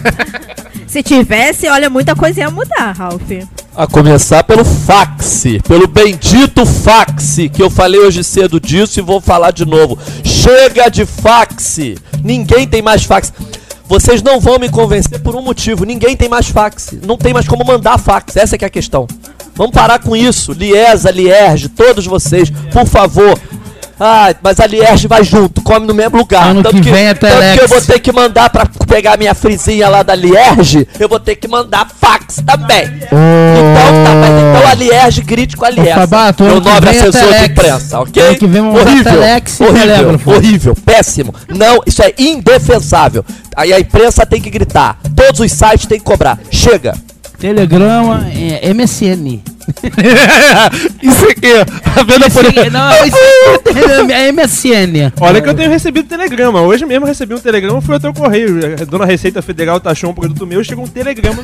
[SPEAKER 1] Se tivesse, olha, muita coisa ia mudar, Ralf.
[SPEAKER 7] A começar pelo fax, pelo bendito fax, que eu falei hoje cedo disso e vou falar de novo. Chega de fax! Ninguém tem mais fax. Vocês não vão me convencer por um motivo. Ninguém tem mais fax. Não tem mais como mandar fax. Essa que é a questão. Vamos parar com isso. Liesa, Lierge, todos vocês, por favor. mas a Lierge vai junto, come no mesmo lugar.
[SPEAKER 6] Ano
[SPEAKER 7] Tanto
[SPEAKER 6] que vem é
[SPEAKER 7] tanto
[SPEAKER 6] Telex.
[SPEAKER 7] que eu vou ter que mandar pra pegar minha frisinha lá da Lierge, eu vou ter que mandar fax também. Então a Lierge grite com a Lierge.
[SPEAKER 6] Fabato,
[SPEAKER 7] meu
[SPEAKER 6] ano que
[SPEAKER 7] nobre
[SPEAKER 6] vem é
[SPEAKER 7] assessor de
[SPEAKER 6] Telex.
[SPEAKER 7] imprensa, ok?
[SPEAKER 6] Ano que vem vamos mandar Telex e telégrafo.
[SPEAKER 7] Horrível, péssimo. Não, isso é indefensável. Aí a imprensa tem que gritar, todos os sites tem que cobrar. Chega.
[SPEAKER 6] Telegrama, MSN.
[SPEAKER 2] Isso aqui, a venda por
[SPEAKER 6] Não, é MSN.
[SPEAKER 3] Olha que eu tenho recebido telegrama. Hoje mesmo eu recebi um telegrama, foi até o correio. A dona Receita Federal taxou um produto meu, chegou um telegrama.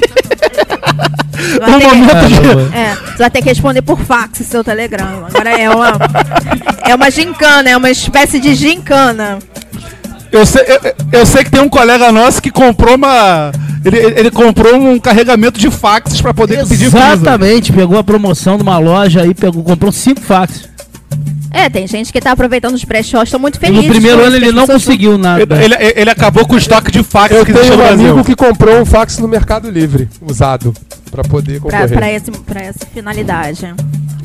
[SPEAKER 1] Você vai ter que responder por fax o seu telegrama. Agora é uma gincana, é uma espécie de gincana.
[SPEAKER 2] Eu sei que tem um colega nosso que comprou ele comprou um carregamento de faxes pra poder pedir frisa.
[SPEAKER 6] Exatamente, pegou a promoção de uma loja aí, comprou 5 faxes.
[SPEAKER 1] Tem gente que tá aproveitando os brechós, estão muito felizes.
[SPEAKER 6] No primeiro ano ele não conseguiu nada.
[SPEAKER 2] Ele acabou com o estoque de fax
[SPEAKER 4] Eu
[SPEAKER 2] que
[SPEAKER 4] tenho
[SPEAKER 2] deixou no
[SPEAKER 4] um
[SPEAKER 2] Brasil.
[SPEAKER 4] amigo que comprou um fax no Mercado Livre, usado, pra poder concorrer.
[SPEAKER 1] Pra essa finalidade.